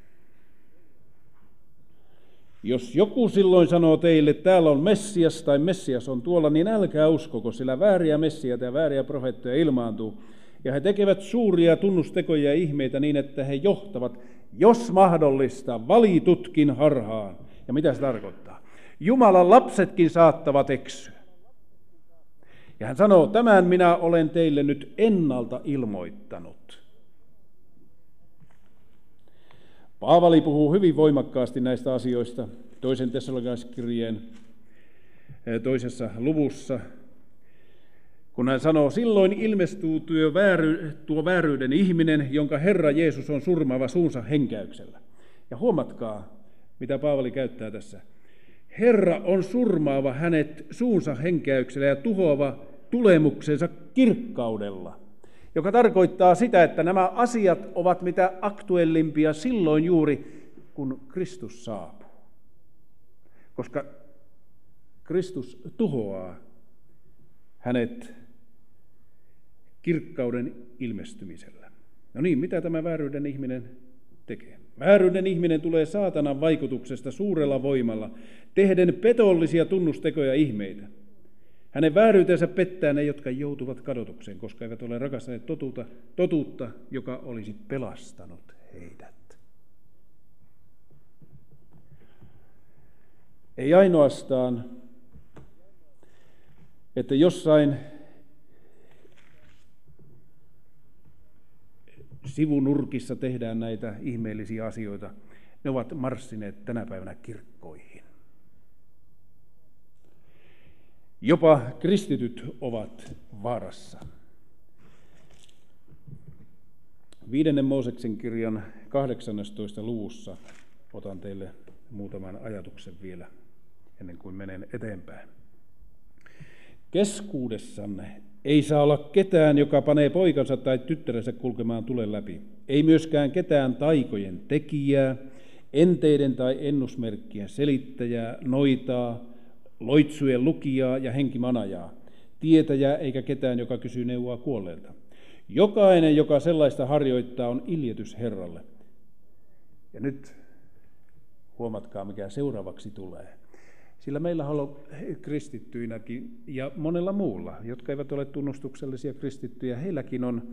Jos joku silloin sanoo teille, että täällä on Messias tai Messias on tuolla, niin älkää uskoko, sillä vääriä Messiaita ja vääriä profeettoja ilmaantuu. Ja he tekevät suuria tunnustekoja ja ihmeitä niin, että he johtavat, jos mahdollista, valitutkin harhaan. Ja mitä se tarkoittaa? Jumalan lapsetkin saattavat eksyä. Ja hän sanoo, tämän minä olen teille nyt ennalta ilmoittanut. Paavali puhuu hyvin voimakkaasti näistä asioista toisen Tessalonikalaiskirjeen 2. luvussa, kun hän sanoo, silloin ilmestyy tuo vääryyden ihminen, jonka Herra Jeesus on surmaava suunsa henkäyksellä. Ja huomatkaa, mitä Paavali käyttää tässä. Herra on surmaava hänet suunsa henkäyksellä ja tuhoava tulemuksensa kirkkaudella, joka tarkoittaa sitä, että nämä asiat ovat mitä aktuellimpia silloin juuri, kun Kristus saapuu. Koska Kristus tuhoaa hänet kirkkauden ilmestymisellä. No niin, mitä tämä vääryyden ihminen tekee? Vääryyden ihminen tulee saatanan vaikutuksesta suurella voimalla, tehden petollisia tunnustekoja ihmeitä. Hänen vääryytensä pettää ne, jotka joutuvat kadotukseen, koska eivät ole rakastaneet totuutta, joka olisi pelastanut heidät. Ei ainoastaan, että jossain sivunurkissa tehdään näitä ihmeellisiä asioita, ne ovat marssineet tänä päivänä kirkkoihin. Jopa kristityt ovat vaarassa. 5. Mooseksen kirjan 18. luvussa otan teille muutaman ajatuksen vielä ennen kuin menen eteenpäin. Keskuudessanne ei saa olla ketään, joka panee poikansa tai tyttärensä kulkemaan tulen läpi. Ei myöskään ketään taikojen tekijää, enteiden tai ennusmerkkien selittäjää, noitaa, loitsujen lukijaa ja henkimanajaa, tietäjää eikä ketään, joka kysyy neuvoa kuolleelta. Jokainen, joka sellaista harjoittaa, on iljetys Herralle. Ja nyt huomatkaa, mikä seuraavaksi tulee. Sillä meillä on kristittyinäkin ja monella muulla, jotka eivät ole tunnustuksellisia kristittyjä, heilläkin on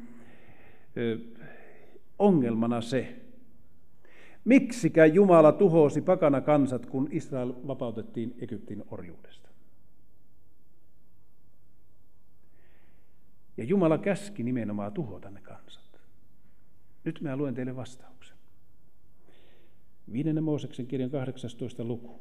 ongelmana se, miksikä Jumala tuhosi pakana kansat, kun Israel vapautettiin Egyptin orjuudesta. Ja Jumala käski nimenomaan tuhota ne kansat. Nyt mä luen teille vastauksen. 5. Mooseksen kirjan 18. luku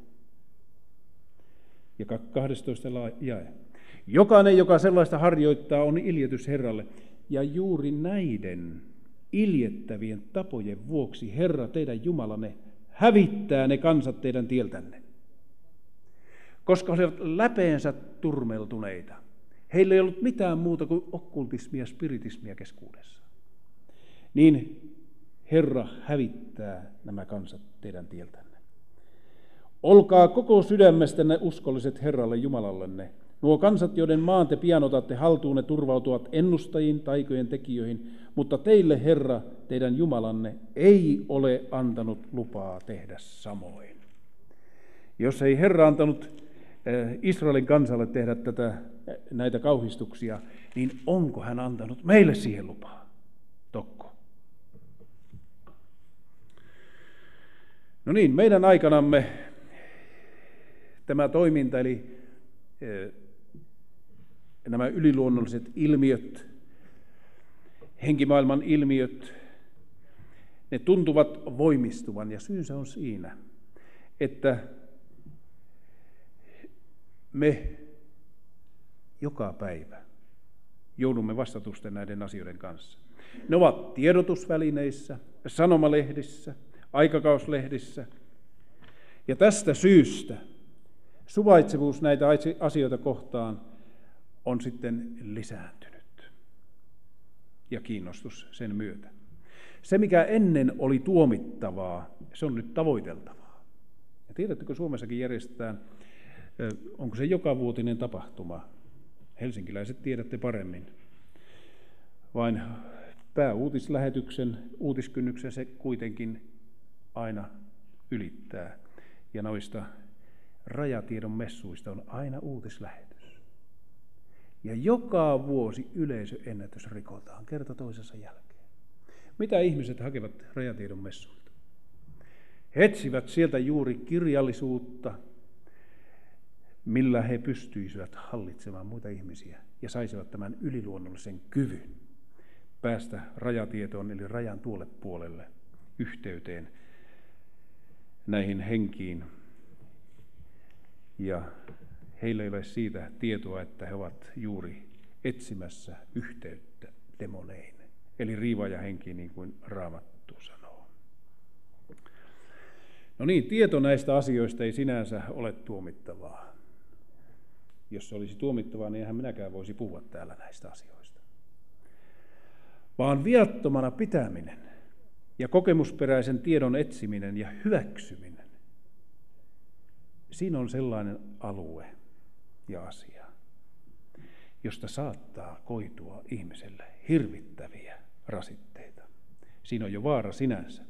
ja 12. jae. Jokainen, joka sellaista harjoittaa, on iljetys Herralle, ja juuri näiden iljettävien tapojen vuoksi Herra teidän Jumalanne hävittää ne kansat teidän tieltänne. Koska he ovat läpeensä turmeltuneita. Heillä ei ollut mitään muuta kuin okkultismia ja spiritismia keskuudessa. Niin Herra hävittää nämä kansat teidän tieltänne. Olkaa koko sydämestänne uskolliset Herralle Jumalallenne. Nuo kansat, joiden maan te pian otatte haltuun, ne turvautuvat ennustajiin, taikojen tekijöihin, mutta teille Herra, teidän Jumalanne, ei ole antanut lupaa tehdä samoin. Jos ei Herra antanut Israelin kansalle tehdä näitä kauhistuksia, niin onko hän antanut meille siihen lupaa? Tokko. No niin, meidän aikanamme tämä toiminta, eli nämä yliluonnolliset ilmiöt, henkimaailman ilmiöt, ne tuntuvat voimistuvan, ja syynsä on siinä, että me joka päivä joudumme vastatusten näiden asioiden kanssa. Ne ovat tiedotusvälineissä, sanomalehdissä, aikakauslehdissä, ja tästä syystä suvaitsevuus näitä asioita kohtaan on sitten lisääntynyt ja kiinnostus sen myötä. Se, mikä ennen oli tuomittavaa, se on nyt tavoiteltavaa. Ja tiedättekö, Suomessakin järjestetään, onko se jokavuotinen tapahtuma? Helsinkiläiset tiedätte paremmin. Vain pääuutislähetyksen, uutiskynnyksen se kuitenkin aina ylittää. Ja noista rajatiedon messuista on aina uutislähetys. Ja joka vuosi yleisöennätys rikotaan kerta toisensa jälkeen. Mitä ihmiset hakevat rajatiedon messuilta? He etsivät sieltä juuri kirjallisuutta, millä he pystyisivät hallitsemaan muita ihmisiä ja saisivat tämän yliluonnollisen kyvyn päästä rajatietoon, eli rajan tuolle puolelle, yhteyteen näihin henkiin. Ja heillä ei ole siitä tietoa, että he ovat juuri etsimässä yhteyttä demoneihin, eli riivaajahenkiin, niin kuin Raamattu sanoo. No niin, tieto näistä asioista ei sinänsä ole tuomittavaa. Jos se olisi tuomittavaa, niin eihän minäkään voisi puhua täällä näistä asioista. Vaan viattomana pitäminen ja kokemusperäisen tiedon etsiminen ja hyväksyminen, siinä on sellainen alue ja asia, josta saattaa koitua ihmiselle hirvittäviä rasitteita. Siinä on jo vaara sinänsä.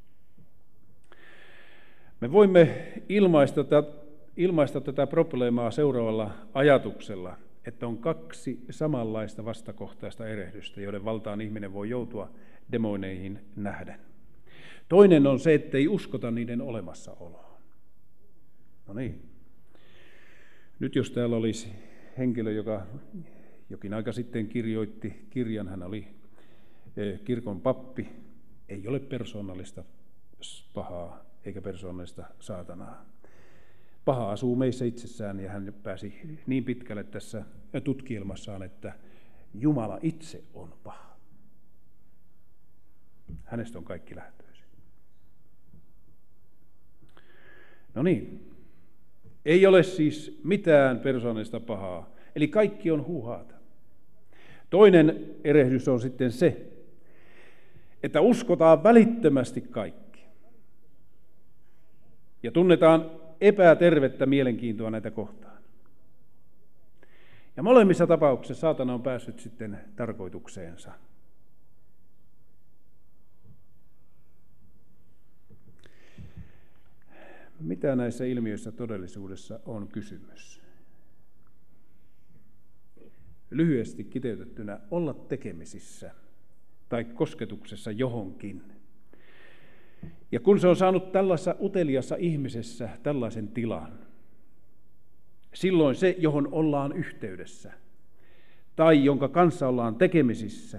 Me voimme ilmaista tätä probleemaa seuraavalla ajatuksella, että on kaksi samanlaista vastakohtaista erehdystä, joiden valtaan ihminen voi joutua demoneihin nähden. Toinen on se, ettei uskota niiden olemassaoloon. No niin. Nyt jos täällä olisi henkilö, joka jokin aika sitten kirjoitti kirjan, hän oli kirkon pappi, ei ole persoonallista pahaa eikä persoonallista saatanaa. Paha asuu meissä itsessään, ja hän pääsi niin pitkälle tässä tutkielmassaan, että Jumala itse on paha. Hänestä on kaikki lähtöisin. No niin, ei ole siis mitään persoonallista pahaa, eli kaikki on huuhaata. Toinen erehdys on sitten se, että uskotaan välittömästi kaikki ja tunnetaan epätervettä mielenkiintoa näitä kohtaan. Ja molemmissa tapauksissa saatana on päässyt sitten tarkoitukseensa. Mitä näissä ilmiöissä todellisuudessa on kysymys? Lyhyesti kiteytettynä olla tekemisissä tai kosketuksessa johonkin. Ja kun se on saanut tällaisessa uteliassa ihmisessä tällaisen tilan, silloin se, johon ollaan yhteydessä tai jonka kanssa ollaan tekemisissä,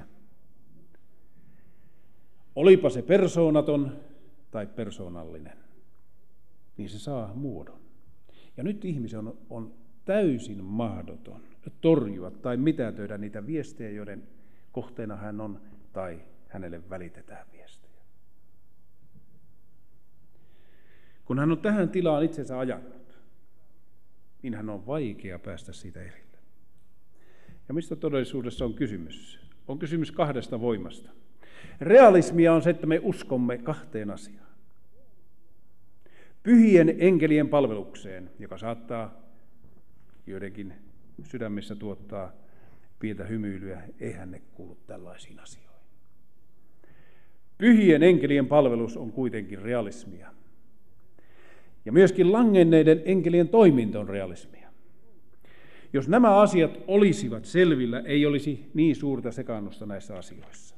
olipa se persoonaton tai persoonallinen, niin se saa muodon. Ja nyt ihmisen on täysin mahdoton torjua tai mitätöidä niitä viestejä, joiden kohteena hän on, tai hänelle välitetään viestejä. Kun hän on tähän tilaan itsensä ajanut, niin hän on vaikea päästä siitä erille. Ja mistä todellisuudessa on kysymys? On kysymys kahdesta voimasta. Realismia on se, että me uskomme kahteen asiaan. Pyhien enkelien palvelukseen, joka saattaa joidenkin sydämissä tuottaa pientä hymyilyä, eihän ne kuulu tällaisiin asioihin. Pyhien enkelien palvelus on kuitenkin realismia. Ja myöskin langenneiden enkelien toiminta on realismia. Jos nämä asiat olisivat selvillä, ei olisi niin suurta sekaannusta näissä asioissa.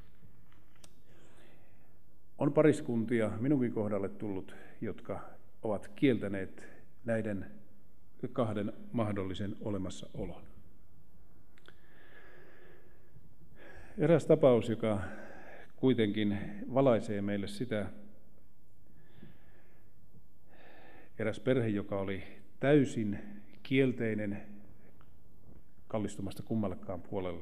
On pariskuntia minunkin kohdalle tullut, jotka ovat kieltäneet näiden kahden mahdollisen olemassaolon. Eräs tapaus, joka kuitenkin valaisee meille sitä, eräs perhe, joka oli täysin kielteinen kallistumasta kummallekaan puolelle.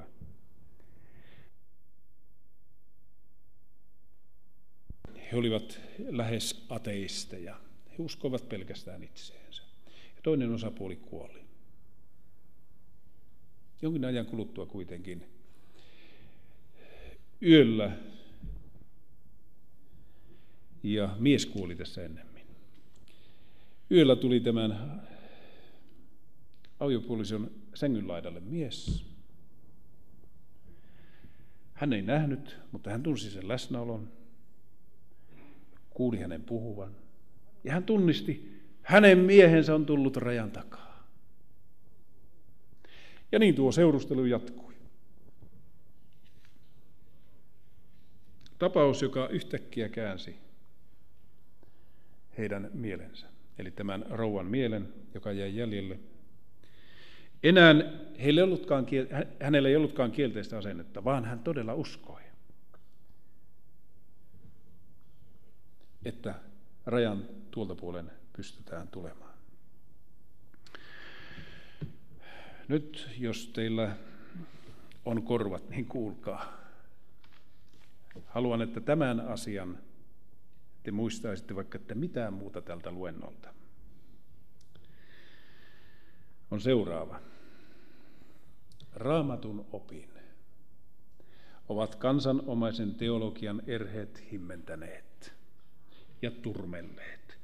He olivat lähes ateisteja. He uskoivat pelkästään itseensä. Ja toinen osapuoli kuoli. Jonkin ajan kuluttua kuitenkin yöllä, ja mies kuoli tässä ennemmin. Yöllä tuli tämän aviopuolison sängyn laidalle mies. Hän ei nähnyt, mutta hän tunsi sen läsnäolon, kuuli hänen puhuvan, ja hän tunnisti, hänen miehensä on tullut rajan takaa. Ja niin tuo seurustelu jatkui. Tapaus, joka yhtäkkiä käänsi heidän mielensä, eli tämän rouvan mielen, joka jäi jäljelle. Enää hänellä ei ollutkaan kielteistä asennetta, vaan hän todella uskoi, että rajan tuolta puolen pystytään tulemaan. Nyt jos teillä on korvat, niin kuulkaa. Haluan, että tämän asian te muistaisitte vaikka, että mitään muuta tältä luennolta. On seuraava. Raamatun opin ovat kansanomaisen teologian erheet himmentäneet ja turmelleet.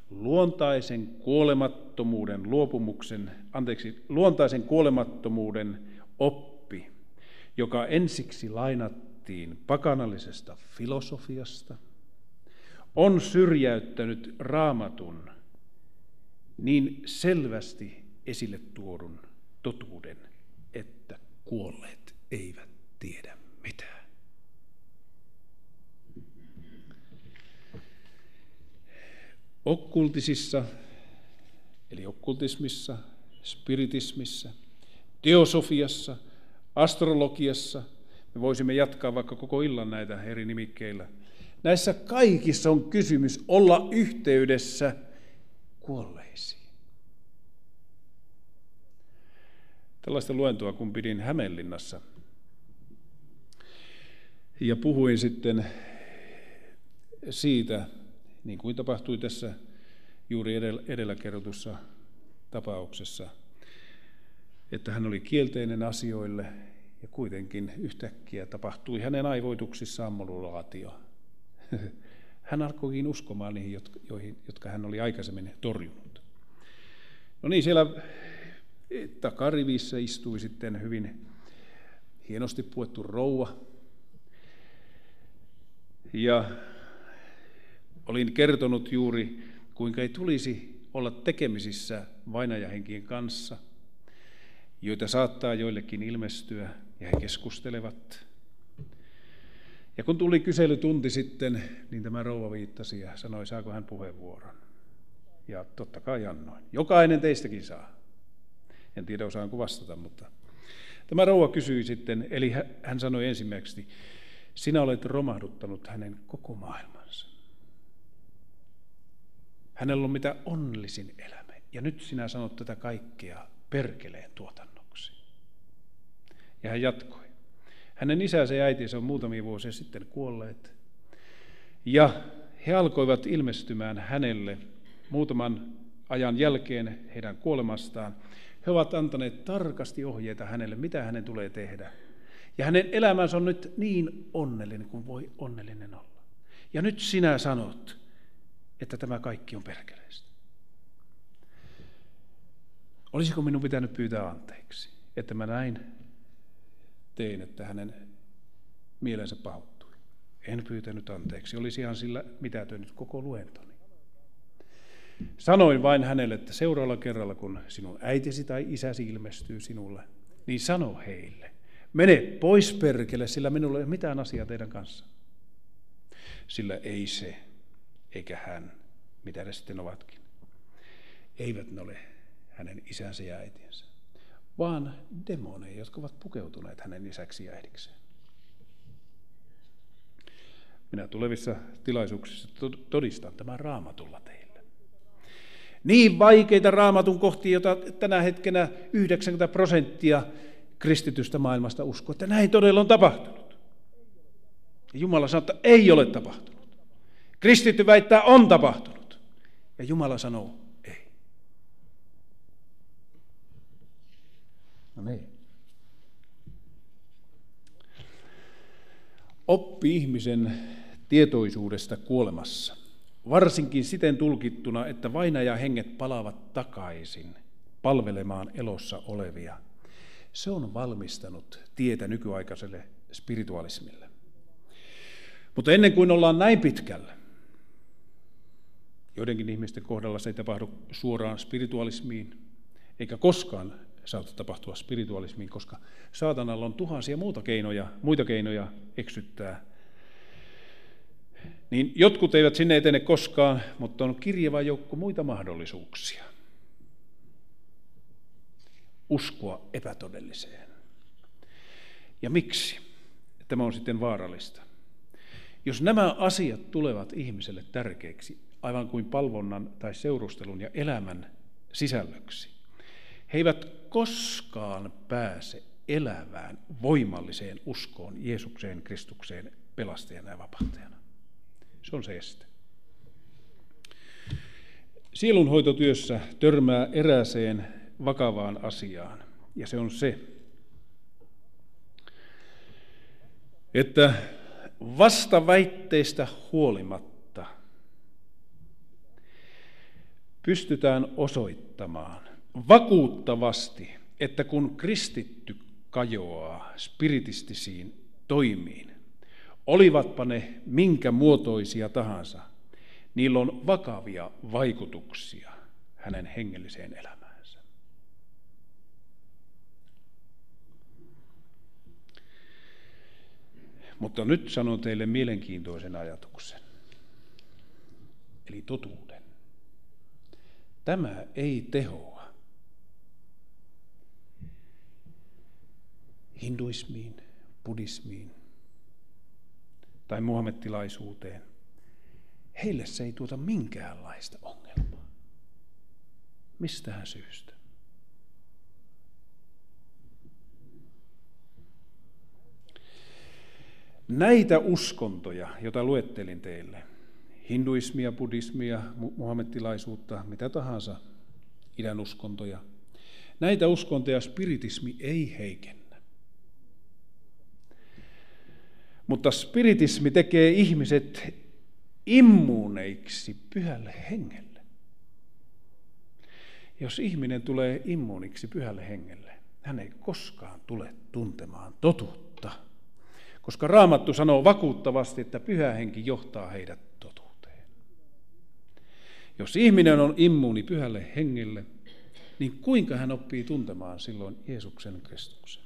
Luontaisen kuolemattomuuden oppi, joka ensiksi lainattiin pakanallisesta filosofiasta, on syrjäyttänyt Raamatun niin selvästi esille tuodun totuuden, että kuolleet eivät tiedä mitään. Okkultisissa, eli okkultismissa, spiritismissa, teosofiassa, astrologiassa, me voisimme jatkaa vaikka koko illan näitä eri nimikkeillä. Näissä kaikissa on kysymys olla yhteydessä kuolleisiin. Tällaista luentoa, kun pidin Hämeenlinnassa, ja puhuin sitten siitä, niin kuin tapahtui tässä juuri edellä kerrotussa tapauksessa, että hän oli kielteinen asioille ja kuitenkin yhtäkkiä tapahtui hänen aivoituksissaan modulaatio. Hän alkoikin uskomaan niihin, jotka hän oli aikaisemmin torjunut. No niin, siellä takarivissä istui sitten hyvin hienosti puettu rouva. Ja olin kertonut juuri kuinka ei tulisi olla tekemisissä vainajahenkien kanssa, joita saattaa joillekin ilmestyä, ja he keskustelevat. Ja kun tuli kyselytunti sitten, niin tämä rouva viittasi ja sanoi, saako hän puheenvuoron. Ja totta kai annoin. Jokainen teistäkin saa. En tiedä, osaanko vastata, mutta tämä rouva kysyi sitten, eli hän sanoi ensimmäiseksi, sinä olet romahduttanut hänen koko maailmansa. Hänellä on mitä onnellisin elämä. Ja nyt sinä sanot tätä kaikkea perkeleen tuotannoksi. Ja hän jatkoi. Hänen isänsä ja äitinsä on muutamia vuosia sitten kuolleet. Ja he alkoivat ilmestymään hänelle muutaman ajan jälkeen heidän kuolemastaan. He ovat antaneet tarkasti ohjeita hänelle, mitä hänen tulee tehdä. Ja hänen elämänsä on nyt niin onnellinen kuin voi onnellinen olla. Ja nyt sinä sanot, että tämä kaikki on perkeleistä. Olisiko minun pitänyt pyytää anteeksi, että mä näin tein, että hänen mielensä pahoittui? En pyytänyt anteeksi, olisi ihan sillä mitätönyt koko luentoni. Sanoin vain hänelle, että seuraavalla kerralla, kun sinun äitisi tai isäsi ilmestyy sinulle, niin sano heille, mene pois perkele, sillä minulla ei ole mitään asiaa teidän kanssa. Sillä ei se, eikä hän, mitä ne sitten ovatkin, eivät ne ole hänen isänsä ja äitinsä, vaan demoneja, jotka ovat pukeutuneet hänen isäksi ja äidikseen. Minä tulevissa tilaisuuksissa todistan tämän Raamatulla teille. Niin vaikeita Raamatun kohtia, joita tänä hetkenä 90% kristitystä maailmasta uskoo, että näin todella on tapahtunut. Ja Jumala sanoo, että ei ole tapahtunut. Kristitty väittää, on tapahtunut. Ja Jumala sanoo, ei. No niin. Oppi ihmisen tietoisuudesta kuolemassa, varsinkin siten tulkittuna, että vainajahenget palaavat takaisin palvelemaan elossa olevia. Se on valmistanut tietä nykyaikaiselle spiritualismille. Mutta ennen kuin ollaan näin pitkällä, joidenkin ihmisten kohdalla se ei tapahdu suoraan spiritualismiin, eikä koskaan saata tapahtua spiritualismiin, koska saatanalla on tuhansia muita keinoja eksyttää. Niin jotkut eivät sinne etene koskaan, mutta on kirjava joukko muita mahdollisuuksia uskoa epätodelliseen. Ja miksi tämä on sitten vaarallista? Jos nämä asiat tulevat ihmiselle tärkeiksi, aivan kuin palvonnan tai seurustelun ja elämän sisällöksi, he eivät koskaan pääse elävään voimalliseen uskoon Jeesukseen, Kristukseen, pelastajana ja vapahtajana. Se on se este. Sielunhoitotyössä törmää erääseen vakavaan asiaan, ja se on se, että vastaväitteistä huolimatta pystytään osoittamaan vakuuttavasti, että kun kristitty kajoaa spiritistisiin toimiin, olivatpa ne minkä muotoisia tahansa, niillä on vakavia vaikutuksia hänen hengelliseen elämäänsä. Mutta nyt sanon teille mielenkiintoisen ajatuksen, eli totuuden. Tämä ei tehoa hinduismiin, buddhismiin tai muhammettilaisuuteen. Heille se ei tuota minkäänlaista ongelmaa. Mistään syystä. Näitä uskontoja, joita luettelin teille, hinduismia, buddhismia, muhammettilaisuutta, mitä tahansa, idän uskontoja, näitä uskontoja spiritismi ei heikennä. Mutta spiritismi tekee ihmiset immuuneiksi pyhälle hengelle. Jos ihminen tulee immuuniksi pyhälle hengelle, hän ei koskaan tule tuntemaan totuutta, koska Raamattu sanoo vakuuttavasti, että pyhä henki johtaa heidät totuuteen. Jos ihminen on immuuni pyhälle hengelle, niin kuinka hän oppii tuntemaan silloin Jeesuksen Kristuksen?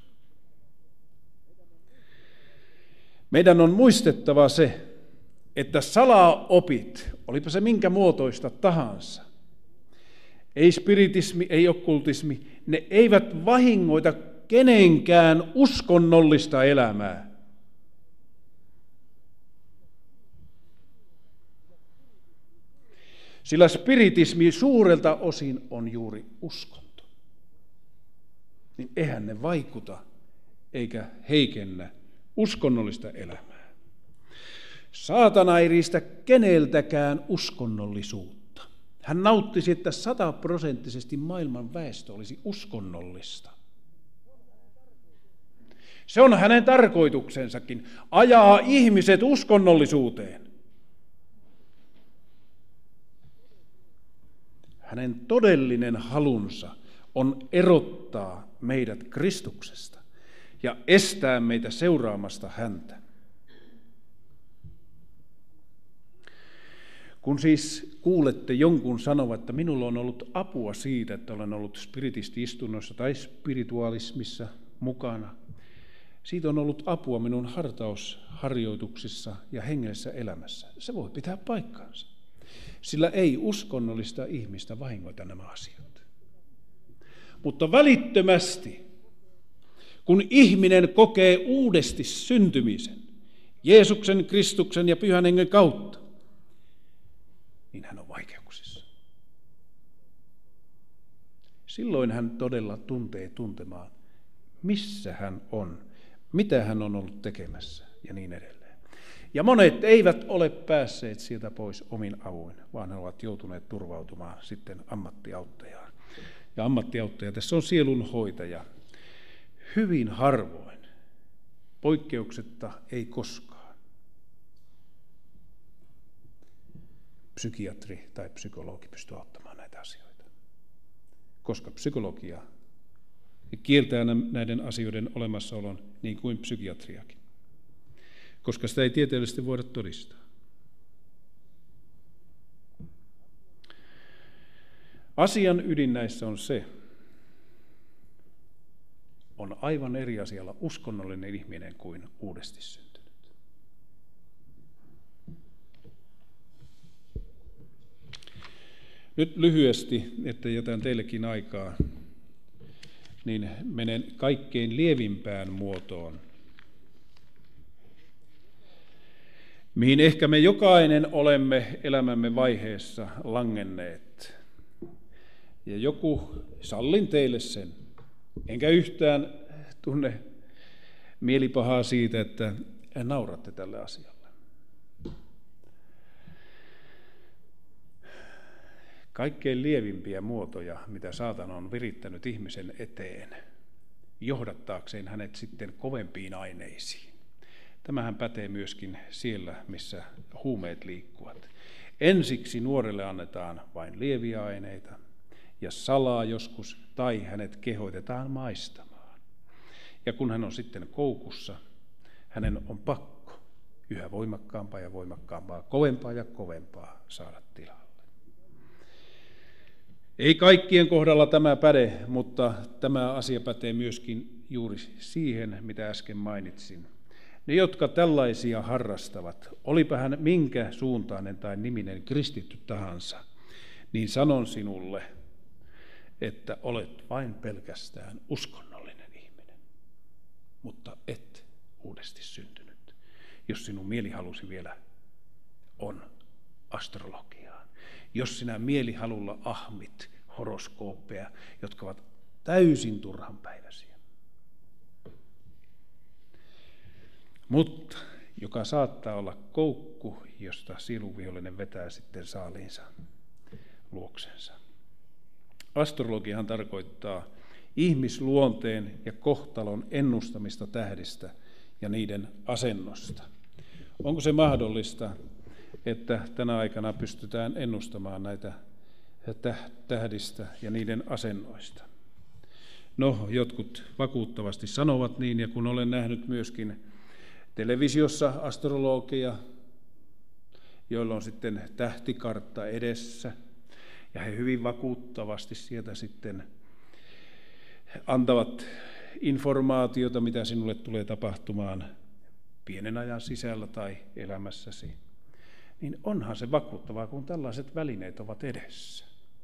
Meidän on muistettava se, että salaopit, olipa se minkä muotoista tahansa, ei spiritismi, ei okkultismi, ne eivät vahingoita kenenkään uskonnollista elämää. Sillä spiritismi suurelta osin on juuri uskonto. Niin eihän ne vaikuta eikä heikennä uskonnollista elämää. Saatana ei riistä keneltäkään uskonnollisuutta. Hän nauttisi, että 100% maailman väestö olisi uskonnollista. Se on hänen tarkoituksensakin, ajaa ihmiset uskonnollisuuteen. Hänen todellinen halunsa on erottaa meidät Kristuksesta ja estää meitä seuraamasta häntä. Kun siis kuulette jonkun sanova, että minulla on ollut apua siitä, että olen ollut spiritisti-istunnossa tai spiritualismissa mukana, siitä on ollut apua minun hartausharjoituksissa ja hengellisessä elämässä. Se voi pitää paikkaansa, sillä ei uskonnollista ihmistä vahingoita nämä asiat. Mutta välittömästi, kun ihminen kokee uudesti syntymisen Jeesuksen, Kristuksen ja Pyhän Hengen kautta, niin hän on vaikeuksissa. Silloin hän todella tuntee tuntemaan, missä hän on, mitä hän on ollut tekemässä ja niin edelleen. Ja monet eivät ole päässeet sieltä pois omin avuin, vaan he ovat joutuneet turvautumaan sitten ammattiauttajaan. Ja ammattiauttaja tässä on sielunhoitaja. Hyvin harvoin, poikkeuksetta ei koskaan. Psykiatri tai psykologi pystyy auttamaan näitä asioita. Koska psykologia kieltää näiden asioiden olemassaolon niin kuin psykiatriakin. Koska sitä ei tieteellisesti voida todistaa. Asian ydin näissä on se, on aivan eri asialla uskonnollinen ihminen kuin uudesti syntynyt. Nyt lyhyesti, että jätän teillekin aikaa, niin menen kaikkein lievimpään muotoon, mihin ehkä me jokainen olemme elämämme vaiheessa langenneet. Ja joku, sallin teille sen, enkä yhtään tunne mielipahaa siitä, että nauratte tälle asialle. Kaikkein lievimpiä muotoja, mitä saatana on virittänyt ihmisen eteen, johdattaakseen hänet sitten kovempiin aineisiin. Tämähän pätee myöskin siellä, missä huumeet liikkuvat. Ensiksi nuorelle annetaan vain lieviä aineita ja salaa joskus, tai hänet kehotetaan maistamaan. Ja kun hän on sitten koukussa, hänen on pakko yhä voimakkaampaa ja voimakkaampaa, kovempaa ja kovempaa saada tilalle. Ei kaikkien kohdalla tämä päde, mutta tämä asia pätee myöskin juuri siihen, mitä äsken mainitsin. Ne, jotka tällaisia harrastavat, olipa hän minkä suuntainen tai niminen kristitty tahansa, niin sanon sinulle, että olet vain pelkästään uskonnollinen ihminen, mutta et uudesti syntynyt, jos sinun mielihalusi vielä on astrologiaan. Jos sinä mielihalulla ahmit horoskooppeja, jotka ovat täysin turhanpäiväisiä. Mutta joka saattaa olla koukku, josta sielunvihollinen vetää sitten saaliinsa luoksensa. Astrologiahan tarkoittaa ihmisluonteen ja kohtalon ennustamista tähdistä ja niiden asennosta. Onko se mahdollista, että tänä aikana pystytään ennustamaan näitä tähdistä ja niiden asennoista? No, jotkut vakuuttavasti sanovat niin, ja kun olen nähnyt myöskin televisiossa astrologia, joilla on sitten tähtikartta edessä, Ja he hyvin vakuuttavasti sieltä sitten antavat informaatiota, mitä sinulle tulee tapahtumaan pienen ajan sisällä tai elämässäsi. Niin onhan se vakuuttavaa, kun tällaiset välineet ovat edessä.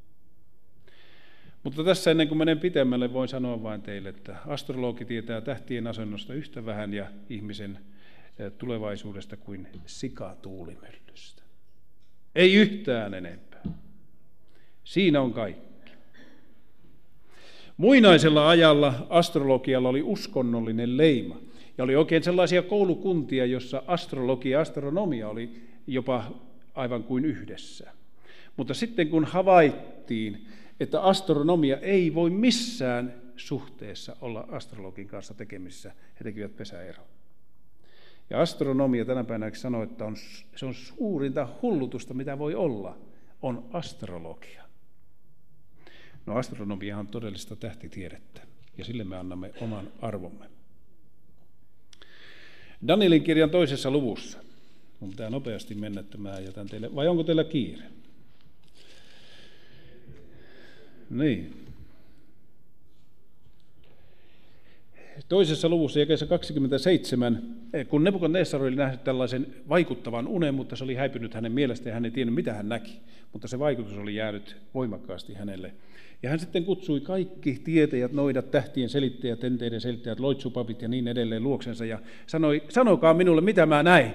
Mutta tässä ennen kuin menen pitemmälle, voin sanoa vain teille, että astrologi tietää tähtien asennosta yhtä vähän ja ihmisen tulevaisuudesta kuin sikatuulimyllystä. Ei yhtään enempää. Siinä on kaikki. Muinaisella ajalla astrologialla oli uskonnollinen leima. Ja oli oikein sellaisia koulukuntia, jossa astrologia ja astronomia oli jopa aivan kuin yhdessä. Mutta sitten kun havaittiin, että astronomia ei voi missään suhteessa olla astrologin kanssa tekemisissä, he tekivät pesäeron. Ja astronomia tänä päivänä sanoo, että se on suurinta hullutusta, mitä voi olla, on astrologia. No astronomia on todellista tähtitiedettä, ja sille me annamme oman arvomme. Danielin kirjan 2. luvussa. Mun pitää nopeasti mennä, että mä jätän teille, vai onko teillä kiire? Niin. 2. luvussa jakeessa 27, kun Nebukadnessar oli nähnyt tällaisen vaikuttavan unen, mutta se oli häipynyt hänen mielestään ja hän ei tiennyt, mitä hän näki, mutta se vaikutus oli jäänyt voimakkaasti hänelle. Ja hän sitten kutsui kaikki tietäjät, noidat, tähtien selittäjät, enteiden selittäjät, loitsupapit ja niin edelleen luoksensa ja sanoi, sanokaa minulle, mitä mä näin.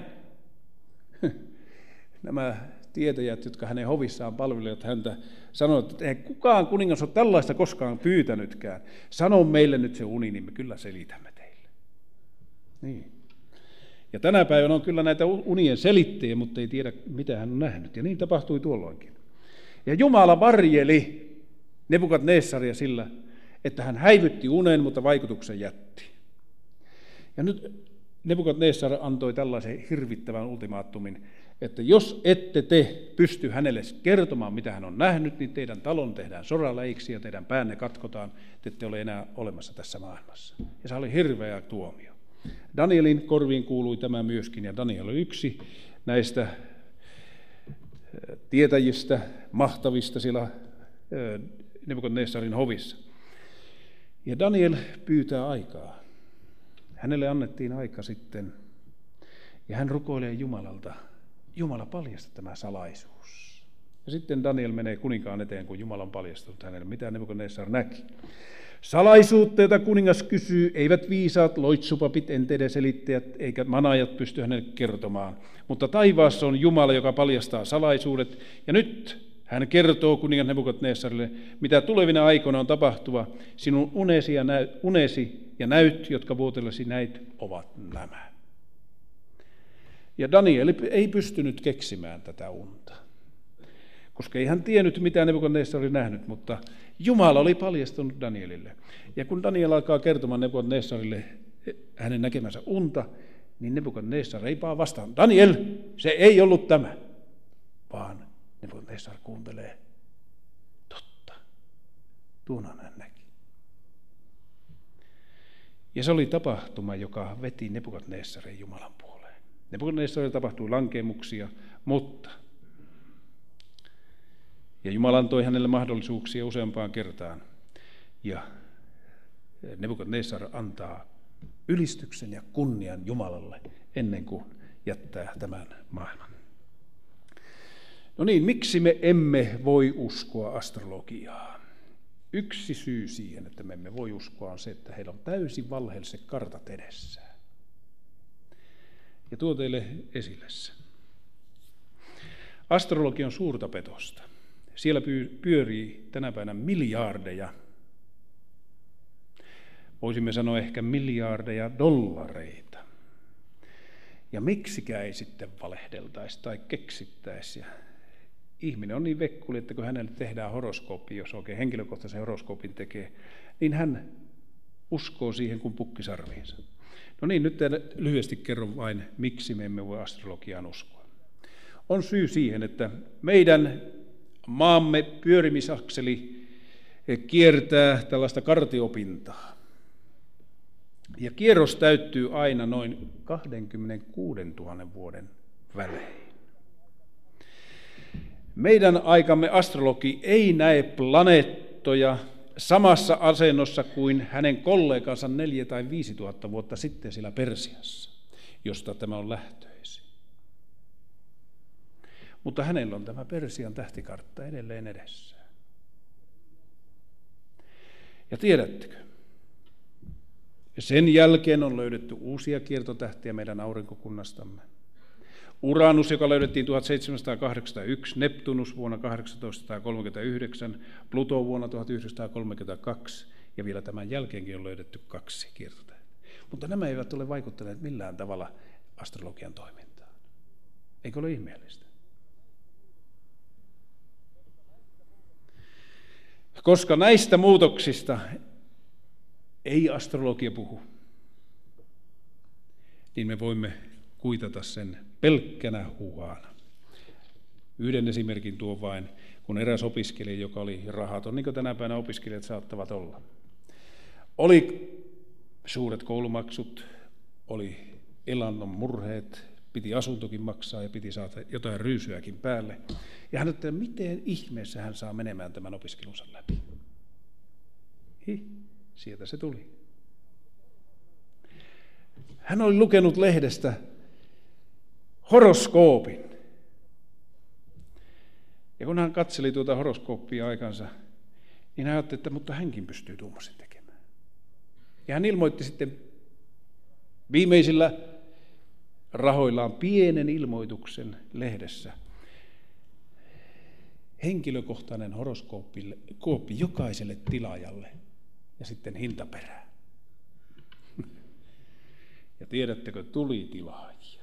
Nämä tietäjät, jotka hänen hovissaan palvelivat häntä, sanoivat, että ei kukaan kuningas ole tällaista koskaan pyytänytkään. Sano meille nyt se uni, niin me kyllä selitämme teille. Niin. Ja tänä päivänä on kyllä näitä unien selittäjiä, mutta ei tiedä, mitä hän on nähnyt. Ja niin tapahtui tuolloinkin. Ja Jumala varjeli Nebukadnessaria sillä, että hän häivytti unen, mutta vaikutuksen jätti. Ja nyt Nebukadnessar antoi tällaisen hirvittävän ultimaattumin, että jos ette te pysty hänelle kertomaan, mitä hän on nähnyt, niin teidän talon tehdään soraläiksi ja teidän päänne katkotaan, te ette ole enää olemassa tässä maailmassa. Ja se oli hirveä tuomio. Danielin korviin kuului tämä myöskin, ja Daniel oli yksi näistä tietäjistä, mahtavista siellä Nebukadnessarin hovissa. Ja Daniel pyytää aikaa. Hänelle annettiin aika sitten, ja hän rukoilee Jumalalta, Jumala paljasta tämä salaisuus. Ja sitten Daniel menee kuninkaan eteen, kun Jumala on paljastanut hänelle, mitä Nebukadnessar näki. Salaisuutta, jota kuningas kysyy, eivät viisaat loitsupapit, enteiden selittäjät eikä manaajat pysty hänelle kertomaan. Mutta taivaassa on Jumala, joka paljastaa salaisuudet. Ja nyt hän kertoo kuningas Nebukadnessarille, mitä tulevina aikoina on tapahtuva. Sinun unesi ja näyt, jotka vuotellesi näit, ovat nämä. Ja Daniel ei pystynyt keksimään tätä unta, koska ei hän tiennyt, mitä Nebukadnessar oli nähnyt, mutta Jumala oli paljastunut Danielille. Ja kun Daniel alkaa kertomaan Nebukadnessarille hänen näkemänsä unta, niin Nebukadnessar ei vaan vastaan, Daniel, se ei ollut tämä, vaan Nebukadnessar kuuntelee, totta, tuon hän näki. Ja se oli tapahtuma, joka veti Nebukadnessarin Jumalan puoleen. Nebukadnessarille tapahtui lankeemuksia, mutta ja Jumala antoi hänelle mahdollisuuksia useampaan kertaan. Ja Nebukadnessar antaa ylistyksen ja kunnian Jumalalle ennen kuin jättää tämän maailman. No niin, miksi me emme voi uskoa astrologiaa? Yksi syy siihen, että me emme voi uskoa, on se, että heillä on täysin valheelliset kartat edessään. Ja tuo teille esille se. Astrologia on suurta petosta. Siellä pyörii tänä päivänä miljardeja, voisimme sanoa ehkä miljardeja dollareita. Ja miksikään ei sitten valehdeltaisi tai keksittäisi. Ihminen on niin vekkuli, että kun hänelle tehdään horoskooppi, jos oikein henkilökohtaisen horoskoopin tekee, niin hän uskoo siihen kuin pukkisarviinsa. No niin, nyt lyhyesti kerron vain, miksi me emme voi astrologiaan uskoa. On syy siihen, että meidän maamme pyörimisakseli kiertää tällaista kartiopintaa. Ja kierros täyttyy aina noin 26 000 vuoden välein. Meidän aikamme astrologi ei näe planeettoja samassa asennossa kuin hänen kollegansa 4 tai 5 000 vuotta sitten siellä Persiassa, josta tämä on lähtöisin. Mutta hänellä on tämä Persian tähtikartta edelleen edessään. Ja tiedättekö, sen jälkeen on löydetty uusia kiertotähtiä meidän aurinkokunnastamme. Uranus, joka löydettiin 1781, Neptunus vuonna 1839, Pluto vuonna 1932 ja vielä tämän jälkeenkin on löydetty 2 kiertotähteä. Mutta nämä eivät ole vaikuttaneet millään tavalla astrologian toimintaan. Eikö ole ihmeellistä? Koska näistä muutoksista ei astrologia puhu, niin me voimme kuitata sen pelkkänä huuhaana. Yhden esimerkin tuo vain, kun eräs opiskelija, joka oli rahaton, niin kuin tänä päivänä opiskelijat saattavat olla, oli suuret koulumaksut, oli elannon murheet, piti asuntokin maksaa ja piti saada jotain ryysyäkin päälle. Ja hän ajatteli, miten ihmeessä hän saa menemään tämän opiskelunsa läpi. Sieltä se tuli. Hän oli lukenut lehdestä horoskoopin. Ja kun hän katseli tuota horoskooppia aikansa, niin hän ajatteli, että mutta hänkin pystyy tuommoisen tekemään. Ja hän ilmoitti sitten viimeisillä rahoillaan pienen ilmoituksen lehdessä. Henkilökohtainen horoskooppi jokaiselle tilaajalle ja sitten hintaperää. Ja tiedättekö, tuli tilaajia.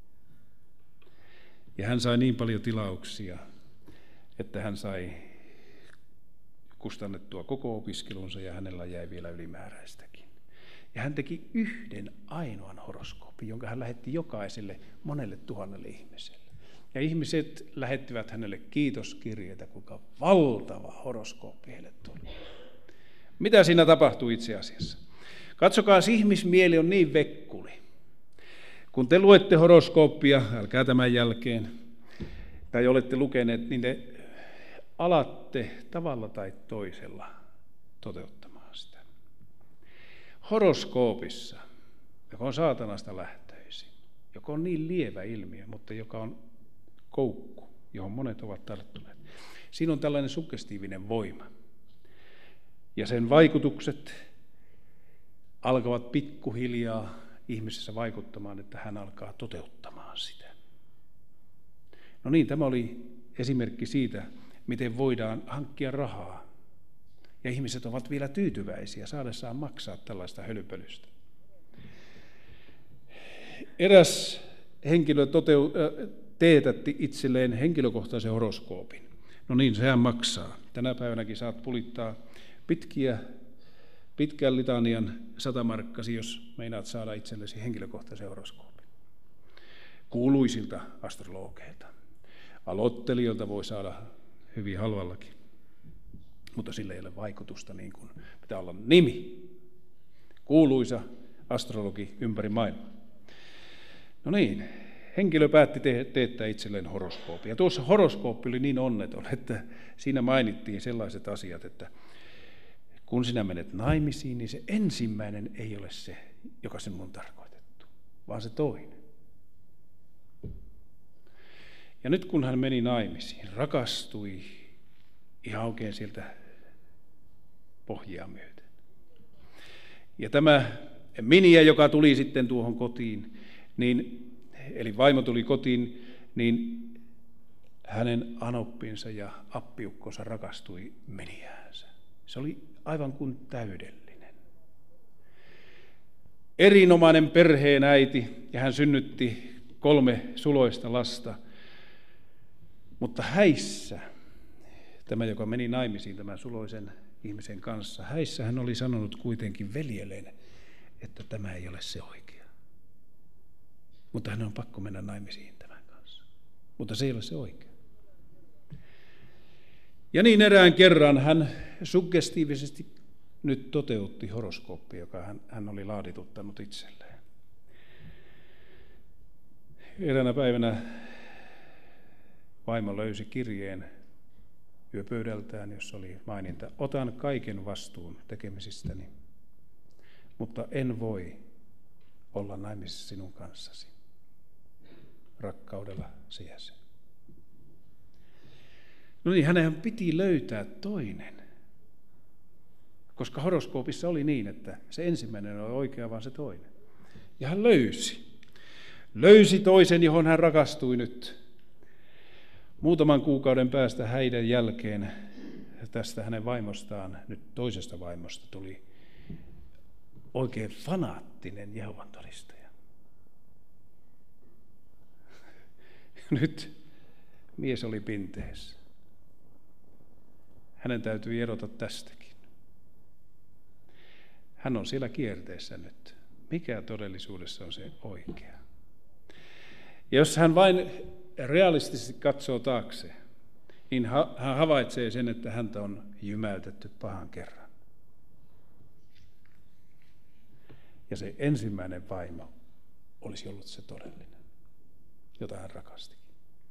Ja hän sai niin paljon tilauksia, että hän sai kustannettua koko opiskelunsa ja hänellä jäi vielä ylimääräistäkin. Ja hän teki yhden ainoan horoskoopin, jonka hän lähetti jokaiselle monelle tuhannelle ihmiselle. Ja ihmiset lähettivät hänelle kiitoskirjeitä, kuinka valtava horoskooppi heille tuli. Mitä siinä tapahtui itse asiassa? Katsokaa, ihmismieli on niin vekkuli. Kun te luette horoskooppia, älkää tämän jälkeen, tai olette lukeneet, niin te alatte tavalla tai toisella toteuttamaan sitä. Horoskoopissa, joka on saatanasta lähtöisin, joka on niin lievä ilmiö, mutta joka on koukku, johon monet ovat tarttuneet. Siinä on tällainen suggestiivinen voima. Ja sen vaikutukset alkavat pikkuhiljaa ihmisessä vaikuttamaan, että hän alkaa toteuttamaan sitä. No niin, tämä oli esimerkki siitä, miten voidaan hankkia rahaa. Ja ihmiset ovat vielä tyytyväisiä saadessaan maksaa tällaista hölöpölystä. Eräs henkilö teetätti itselleen henkilökohtaisen horoskoopin. No niin, sehän maksaa. Tänä päivänäkin saat pulittaa pitkän litanian 100 markkasi, jos meinaat saada itsellesi henkilökohtaisen horoskoopin. Kuuluisilta astrologeilta. Aloittelijoilta voi saada hyvin halvallakin, mutta sillä ei ole vaikutusta, niin kuin pitää olla nimi. Kuuluisa astrologi ympäri maailmaa. No niin, henkilö päätti teettää itselleen horoskoopia. Tuossa horoskooppi oli niin onneton, että siinä mainittiin sellaiset asiat, että kun sinä menet naimisiin, niin se ensimmäinen ei ole se, joka sinun on tarkoitettu, vaan se toinen. Ja nyt kun hän meni naimisiin, rakastui ihan oikein sieltä pohjaa myöten. Ja tämä miniä, joka tuli sitten tuohon kotiin, eli vaimo tuli kotiin, niin hänen anoppinsa ja appiukkonsa rakastui miniäänsä. Se oli aivan kuin täydellinen. Erinomainen perheenäiti, ja hän synnytti 3 suloista lasta. Mutta häissä, tämä joka meni naimisiin tämän suloisen ihmisen kanssa, häissä hän oli sanonut kuitenkin veljelleen, että tämä ei ole se oikea. Mutta hän on pakko mennä naimisiin tämän kanssa. Mutta se ei ole se oikea. Ja niin erään kerran hän suggestiivisesti nyt toteutti horoskooppia, joka hän oli laadituttanut itselleen. Eräänä päivänä vaimo löysi kirjeen yöpöydältään, jossa oli maininta: otan kaiken vastuun tekemisistäni, mutta en voi olla naimisissa sinun kanssasi. Rakkaudella sijäsen. No niin, hänen piti löytää toinen. Koska horoskoopissa oli niin, että se ensimmäinen oli oikea, vaan se toinen. Ja hän löysi toisen, johon hän rakastui nyt. Muutaman kuukauden päästä häiden jälkeen tästä hänen vaimostaan, nyt toisesta vaimosta, tuli oikein fanaattinen Jehovan todistaja. Nyt mies oli pinteessä. Hänen täytyy erota tästäkin. Hän on siellä kierteessä nyt. Mikä todellisuudessa on se oikea? Ja jos hän vain realistisesti katsoo taakse, niin hän havaitsee sen, että häntä on jymäytetty pahan kerran. Ja se ensimmäinen vaimo olisi ollut se todellinen, jota hän rakastikin.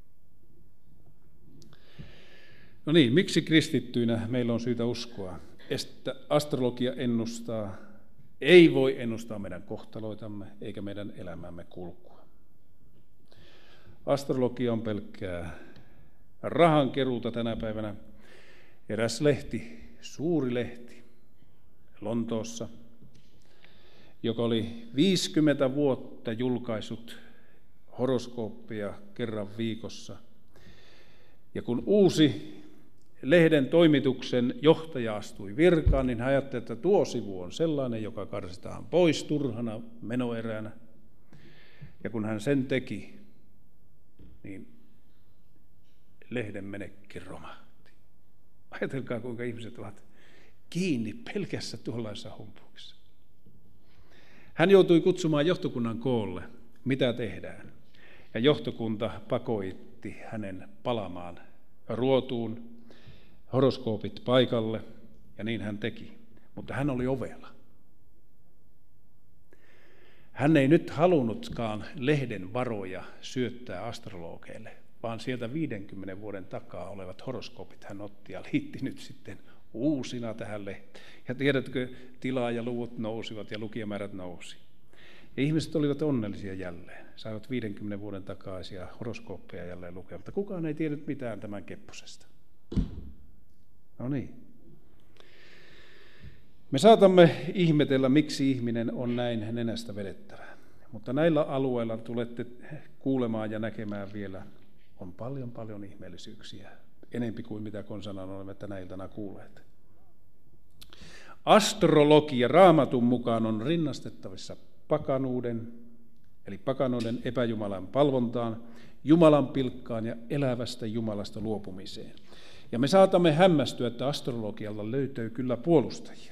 No niin, miksi kristittyinä meillä on syytä uskoa, että astrologia ei voi ennustaa meidän kohtaloitamme eikä meidän elämämme kulkua. Astrologia on pelkkää rahankeruuta tänä päivänä. Eräs lehti, suuri lehti Lontoossa, joka oli 50 vuotta julkaissut horoskooppia kerran viikossa. Ja kun uusi lehden toimituksen johtaja astui virkaan, niin hän ajatteli, että tuo sivu on sellainen, joka karsitaan pois turhana menoeränä. Ja kun hän sen teki, niin lehden menekki romahti. Ajatelkaa, kuinka ihmiset ovat kiinni pelkässä tuollaisessa humpuuksessa. Hän joutui kutsumaan johtokunnan koolle, mitä tehdään. Ja johtokunta pakoitti hänen palamaan ruotuun, horoskoopit paikalle, ja niin hän teki. Mutta hän oli ovela. Hän ei nyt halunnutkaan lehden varoja syöttää astrologeille, vaan sieltä 50 vuoden takaa olevat horoskoopit hän otti ja liitti nyt sitten uusina tähän lehteen. Ja tiedätkö, tilaajaluvut nousivat ja lukijamäärät nousi. Ja ihmiset olivat onnellisia jälleen. Saivat 50 vuoden takaisia horoskooppeja jälleen lukea, mutta kukaan ei tiennyt mitään tämän Kepposesta. No niin. Me saatamme ihmetellä, miksi ihminen on näin nenästä vedettävä. Mutta näillä alueilla tulette kuulemaan ja näkemään vielä, on paljon ihmeellisyyksiä. Enempi kuin mitä konsanaan olemme tänä iltana kuulleet. Astrologia Raamatun mukaan on rinnastettavissa pakanuuden, eli pakanoiden epäjumalan palvontaan, Jumalan pilkkaan ja elävästä Jumalasta luopumiseen. Ja me saatamme hämmästyä, että astrologialla löytyy kyllä puolustajia.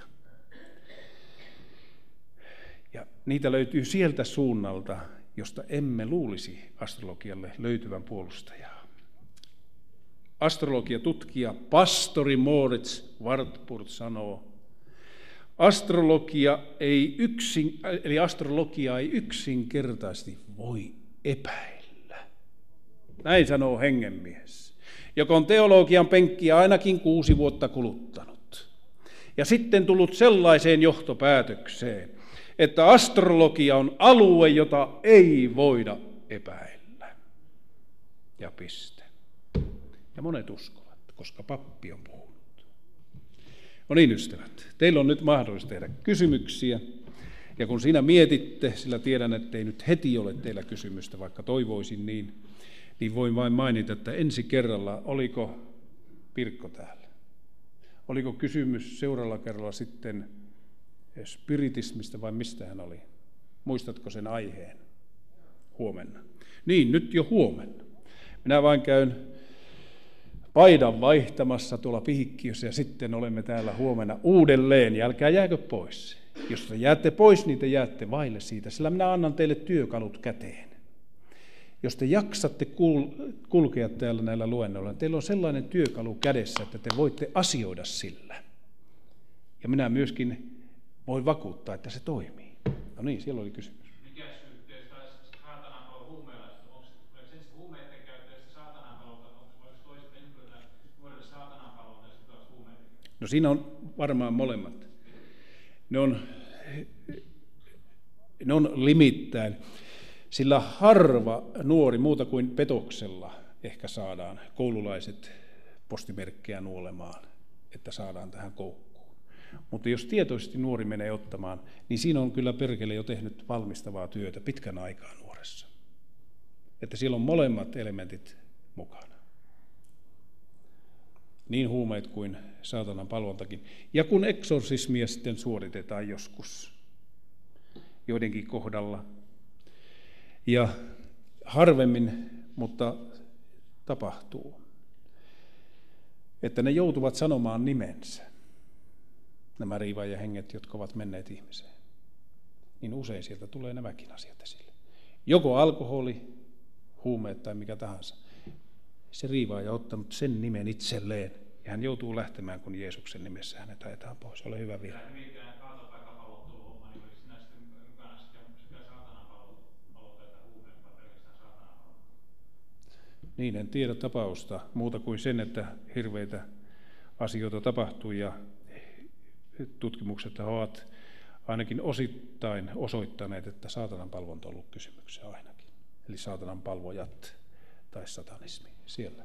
Ja niitä löytyy sieltä suunnalta, josta emme luulisi astrologialle löytyvän puolustajaa. Astrologiatutkija pastori Moritz Wartburg sanoo, astrologiaa ei yksinkertaisesti voi epäillä. Näin sanoo hengenmies, joka on teologian penkkiä ainakin 6 vuotta kuluttanut. Ja sitten tullut sellaiseen johtopäätökseen, että astrologia on alue, jota ei voida epäillä. Ja piste. Ja monet uskovat, koska pappi on puhunut. No niin, ystävät, teillä on nyt mahdollisuus tehdä kysymyksiä. Ja kun siinä mietitte, sillä tiedän, ettei nyt heti ole teillä kysymystä, vaikka toivoisin niin voin vain mainita, että ensi kerralla, oliko Pirkko täällä? Oliko kysymys seuraavalla kerralla sitten spiritismistä vai mistä hän oli? Muistatko sen aiheen? Huomenna. Niin, nyt jo huomenna. Minä vain käyn paidan vaihtamassa tuolla Pihikkiössä ja sitten olemme täällä huomenna uudelleen. Ja älkää jääkö pois. Jos te jäätte pois, niin te jäätte vaille siitä, sillä minä annan teille työkalut käteen. Jos te jaksatte kulkea täällä näillä luennoilla, teillä on sellainen työkalu kädessä, että te voitte asioida sillä. Ja minä myöskin voin vakuuttaa, että se toimii. No niin, siellä oli kysymys. Mikä yhteys taas saatanan palo huumeilla? Onko se huumeiden käytössä saatanan palolta, onko No siinä on varmaan molemmat. Ne on limittäin, sillä harva nuori muuta kuin petoksella ehkä saadaan koululaiset postimerkkejä nuolemaan, että saadaan tähän koukkuun. Mutta jos tietoisesti nuori menee ottamaan, niin siinä on kyllä perkele jo tehnyt valmistavaa työtä pitkän aikaa nuoressa. Että siellä on molemmat elementit mukana. Niin huumeet kuin saatanan palvontakin. Ja kun eksorsismia sitten suoritetaan joskus joidenkin kohdalla, ja harvemmin, mutta tapahtuu, että ne joutuvat sanomaan nimensä, nämä riivaajahenget, jotka ovat menneet ihmiseen, niin usein sieltä tulee nämäkin asiat esille. Joko alkoholi, huumeet tai mikä tahansa. Se riivaaja on ottanut sen nimen itselleen, ja hän joutuu lähtemään, kun Jeesuksen nimessä hänet ajetaan pois. Ole hyvä vielä. Niin, en tiedä tapausta muuta kuin sen, että hirveitä asioita tapahtuu ja tutkimukset ovat ainakin osittain osoittaneet, että saatanan palvonta on ollut kysymyksessä ainakin. Eli saatanan palvojat tai satanismi siellä.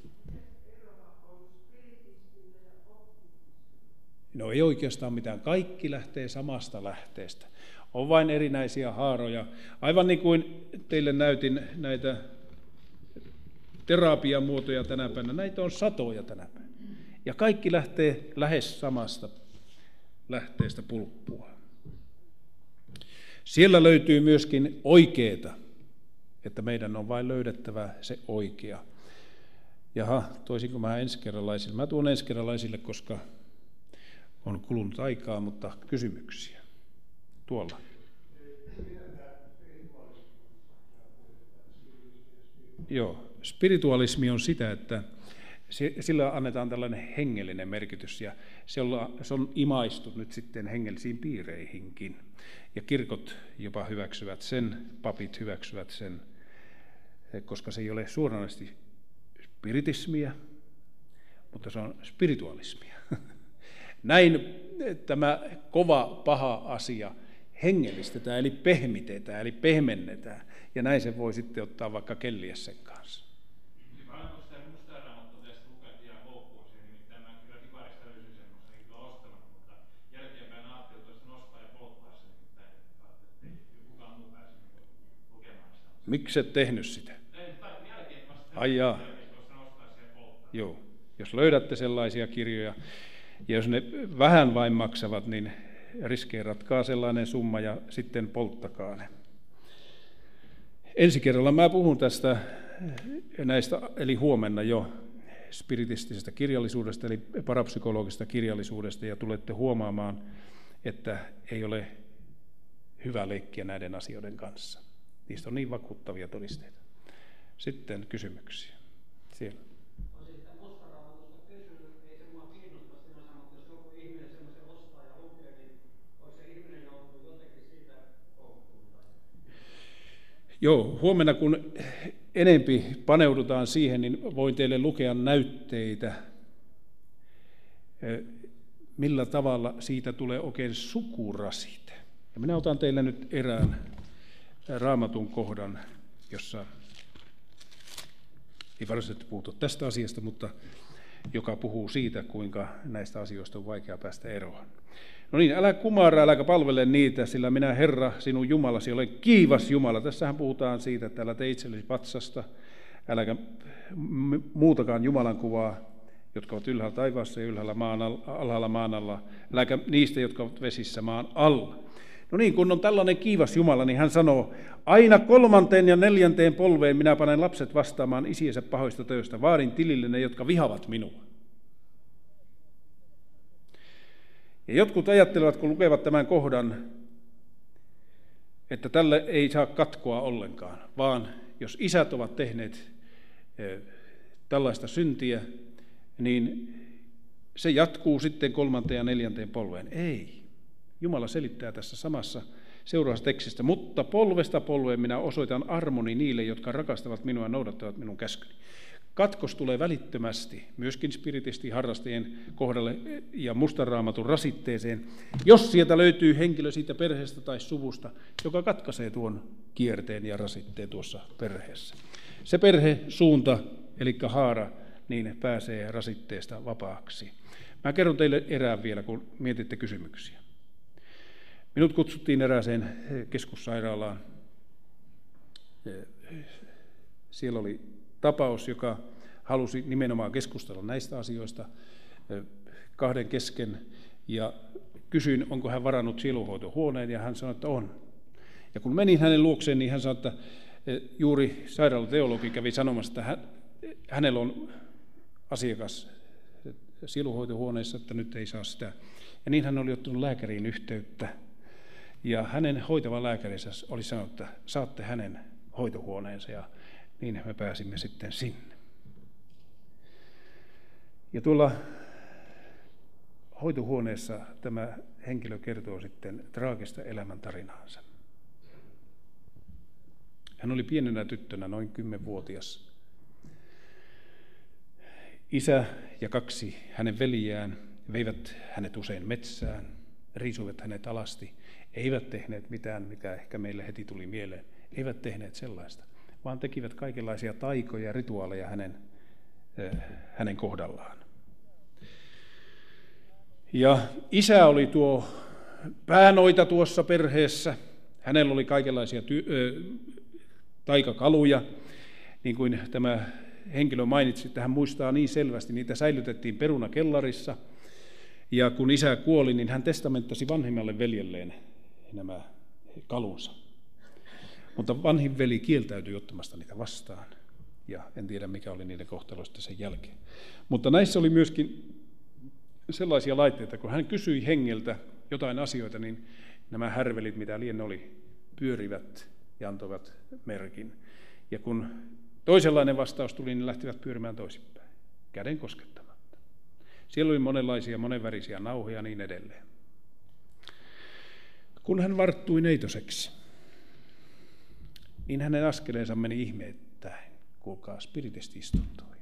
No ei oikeastaan mitään. Kaikki lähtee samasta lähteestä. On vain erinäisiä haaroja. Aivan niin kuin teille näytin näitä terapiamuotoja tänä päivänä. Näitä on satoja tänä päivänä. Ja kaikki lähtee lähes samasta lähteestä pulppua. Siellä löytyy myöskin oikeeta, että meidän on vain löydettävä se oikea. Jaha, toisinko mä ensikerralaisille? Mä tuon ensikerralaisille, koska on kulunut aikaa, mutta kysymyksiä. Tuolla. Joo, spiritualismi on sitä, että sillä annetaan tällainen hengellinen merkitys ja se on imaistu nyt sitten hengellisiin piireihinkin. Ja kirkot jopa hyväksyvät sen, papit hyväksyvät sen, koska se ei ole suoranaisesti spiritismiä, mutta se on spiritualismia. Näin tämä kova, paha asia hengellistetään, eli pehmitetään, eli pehmennetään. Ja näin se voi sitten ottaa vaikka kelliä sen kanssa. Paljonko sitä mustaa raamattua tästä lukeet ihan koukkuun siihen, nimittäin mä kyllä divarista löysin semmoista, ei kyllä ostanut, mutta jälkeenpäin ajattelin tuosta nostaa ja polttaa sen, nimittäin ettei kukaan muu pääse lukemaan sitä. Miksi et tehnyt sitä? Jälkeen vasta tuosta nostaisi ja polttaa. Joo, jos löydätte sellaisia kirjoja, ja jos ne vähän vain maksavat, niin riskeeratkaa sellainen summa ja sitten polttakaa ne. Ensi kerralla mä puhun näistä, eli huomenna jo spiritistisesta kirjallisuudesta, eli parapsykologisesta kirjallisuudesta, ja tulette huomaamaan, että ei ole hyvä leikkiä näiden asioiden kanssa. Niistä on niin vakuuttavia todisteita. Sitten kysymyksiä. Siellä. Joo, huomenna kun enempi paneudutaan siihen, niin voin teille lukea näytteitä, millä tavalla siitä tulee oikein sukurasite. Ja minä otan teille nyt erään raamatun kohdan, jossa ei varsinaisesti puhuta tästä asiasta, mutta joka puhuu siitä, kuinka näistä asioista on vaikea päästä eroon. No niin, älä kumarra, äläkä palvele niitä, sillä minä Herra, sinun Jumalasi, olen kiivas Jumala. Tässähän puhutaan siitä, että älä tee itsellesi patsasta, äläkä muutakaan Jumalan kuvaa, jotka ovat ylhäällä taivaassa ja ylhäällä alhaalla maan alla, äläkä niistä, jotka ovat vesissä maan alla. No niin, kun on tällainen kiivas Jumala, niin hän sanoo, aina 3. ja 4. polveen minä panen lapset vastaamaan isiensä pahoista töistä, vaadin tilille ne, jotka vihavat minua. Ja jotkut ajattelevat, kun lukevat tämän kohdan, että tälle ei saa katkoa ollenkaan, vaan jos isät ovat tehneet tällaista syntiä, niin se jatkuu sitten 3. ja 4. polveen. Ei. Jumala selittää tässä samassa seuraavassa tekstissä, mutta polvesta polveen minä osoitan armoni niille, jotka rakastavat minua ja noudattavat minun käskyni. Katkos tulee välittömästi myöskin spiritistiharrastajien kohdalle ja Mustan Raamatun rasitteeseen, jos sieltä löytyy henkilö siitä perheestä tai suvusta, joka katkaisee tuon kierteen ja rasitteen tuossa perheessä. Se perhesuunta, eli haara, niin pääsee rasitteesta vapaaksi. Mä kerron teille erään vielä, kun mietitte kysymyksiä. Minut kutsuttiin erääseen keskussairaalaan. Siellä oli tapaus, joka halusi nimenomaan keskustella näistä asioista kahden kesken. Ja kysyin, onko hän varannut sielunhoitohuoneen, ja hän sanoi, että on. Ja kun menin hänen luokseen, niin hän sanoi, että juuri sairaalateologi kävi sanomassa, että hänellä on asiakas sielunhoitohuoneessa, että nyt ei saa sitä. Ja niin hän oli ottanut lääkäriin yhteyttä. Ja hänen hoitava lääkärinsä oli sanonut, että saatte hänen hoitohuoneensa, ja niin me pääsimme sitten sinne. Ja tuolla hoitohuoneessa tämä henkilö kertoo sitten traagista elämäntarinaansa. Hän oli pienenä tyttönä, noin 10-vuotias. Isä ja 2 hänen veljään veivät hänet usein metsään, riisuivat hänet alasti, eivät tehneet mitään, mikä ehkä meille heti tuli mieleen, eivät tehneet sellaista, vaan tekivät kaikenlaisia taikoja ja rituaaleja hänen kohdallaan. Ja isä oli tuo päänoita tuossa perheessä, hänellä oli kaikenlaisia taikakaluja, niin kuin tämä henkilö mainitsi, että hän muistaa niin selvästi, niitä säilytettiin perunakellarissa, ja kun isä kuoli, niin hän testamenttasi vanhimmalle veljelleen nämä kalunsa. Mutta vanhin veli kieltäytyi ottamasta niitä vastaan, ja en tiedä mikä oli niiden kohtaloista sen jälkeen. Mutta näissä oli myöskin sellaisia laitteita, kun hän kysyi hengeltä jotain asioita, niin nämä härvelit, mitä lien oli, pyörivät ja antoivat merkin. Ja kun toisenlainen vastaus tuli, niin lähtivät pyörimään toisinpäin, käden koskettamatta. Siellä oli monenlaisia, monenvärisiä nauhoja ja niin edelleen. Kun hän varttui neitoseksi, niin hänen askeleensa meni ihmeettäin, kuulkaa, spiritisti-istuntoihin.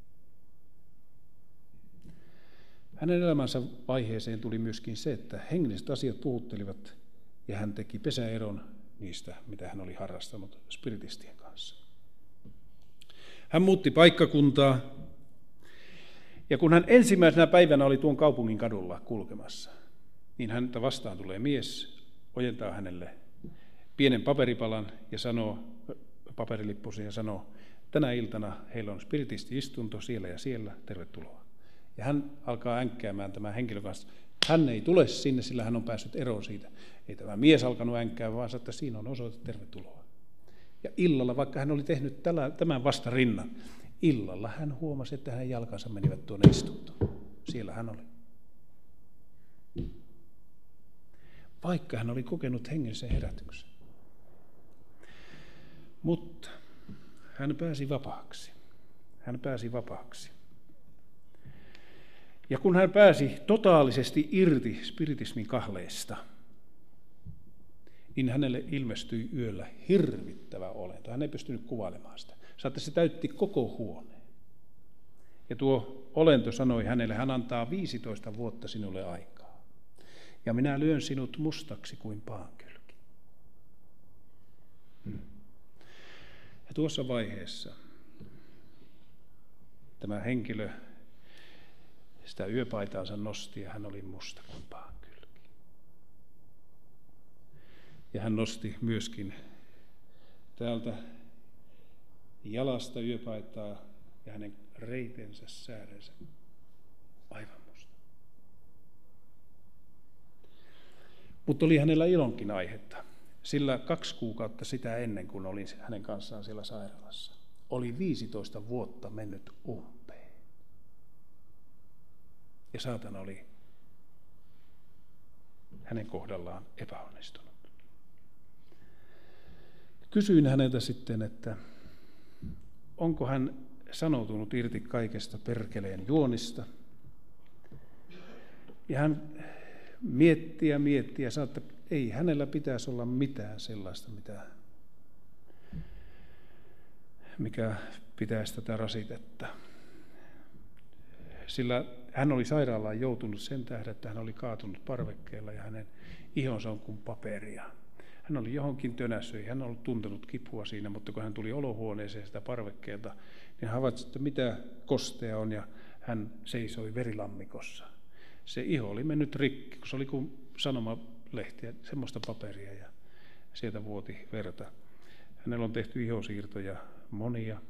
Hänen elämänsä vaiheeseen tuli myöskin se, että hengelliset asiat puhuttelivat, ja hän teki pesäeron niistä, mitä hän oli harrastanut spiritistien kanssa. Hän muutti paikkakuntaa, ja kun hän ensimmäisenä päivänä oli tuon kaupungin kadulla kulkemassa, niin häntä vastaan tulee mies, ojentaa hänelle pienen paperipalan ja sanoo, paperilippusen ja sanoo, tänä iltana heillä on spiritisti-istunto siellä ja siellä, tervetuloa. Ja hän alkaa änkkäämään tämän henkilön kanssa. Hän ei tule sinne, sillä hän on päässyt eroon siitä. Ei tämä mies alkanut änkkää, vaan että siinä on osoite, tervetuloa. Ja illalla, vaikka hän oli tehnyt tämän vasta rinnan, illalla hän huomasi, että hänen jalkansa menivät tuonne istuntoon. Siellä hän oli. Vaikka hän oli kokenut hengellisen herätyksen. Mutta hän pääsi vapaaksi. Hän pääsi vapaaksi. Ja kun hän pääsi totaalisesti irti spiritismin kahleista, niin hänelle ilmestyi yöllä hirvittävä olento. Hän ei pystynyt kuvailemaan sitä. Saatte, se täytti koko huoneen. Ja tuo olento sanoi hänelle, hän antaa 15 vuotta sinulle aikaa. Ja minä lyön sinut mustaksi kuin paankylki. Ja tuossa vaiheessa tämä henkilö sitä yöpaitaansa nosti ja hän oli musta kuin paankylki. Ja hän nosti myöskin täältä jalasta yöpaitaa ja hänen reitensä säärensä aivan musta. Mutta oli hänellä ilonkin aihetta, sillä 2 kuukautta sitä ennen kuin olin hänen kanssaan siellä sairaalassa, oli 15 vuotta mennyt umpeen. Ja saatana oli hänen kohdallaan epäonnistunut. Kysyin häneltä sitten, että onko hän sanoutunut irti kaikesta perkeleen juonista. Ja hän mietti ja sanoi, että ei hänellä pitäisi olla mitään sellaista, mikä pitäisi tätä rasitetta. Sillä hän oli sairaalaan joutunut sen tähden, että hän oli kaatunut parvekkeella ja hänen ihonsa on kuin paperia. Hän oli johonkin tönässy, hän oli tuntenut kipua siinä, mutta kun hän tuli olohuoneeseen sitä parvekkeelta, niin hän havaitsi, että mitä kostea on, ja hän seisoi verilammikossa. Se iho oli mennyt rikki, kun se oli kuin sanomalehtiä, semmoista paperia, ja sieltä vuoti verta. Hänellä on tehty ihosiirtoja monia,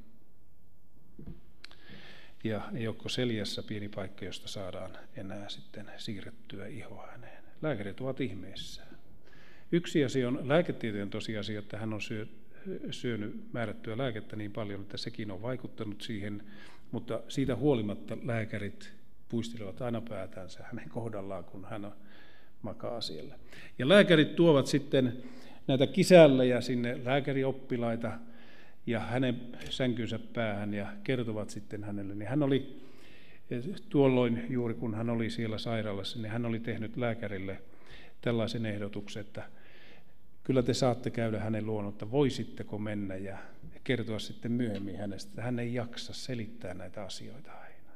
ja ei ole seljässä pieni paikka, josta saadaan enää sitten siirrettyä iho häneen. Lääkärit ovat ihmeissään. Yksi asia on lääketieteen tosiasia, että hän on syönyt määrättyä lääkettä niin paljon, että sekin on vaikuttanut siihen, mutta siitä huolimatta lääkärit puistelevat aina päätänsä hänen kohdallaan, kun hän makaa siellä. Ja lääkärit tuovat sitten näitä kisällejä sinne, lääkärioppilaita, ja hänen sänkynsä päähän ja kertovat sitten hänelle. Niin hän oli tuolloin, juuri kun hän oli siellä sairaalassa, niin hän oli tehnyt lääkärille tällaisen ehdotuksen, että kyllä te saatte käydä hänen luonaan, että voisitteko mennä ja kertoa sitten myöhemmin hänestä, että hän ei jaksa selittää näitä asioita aina.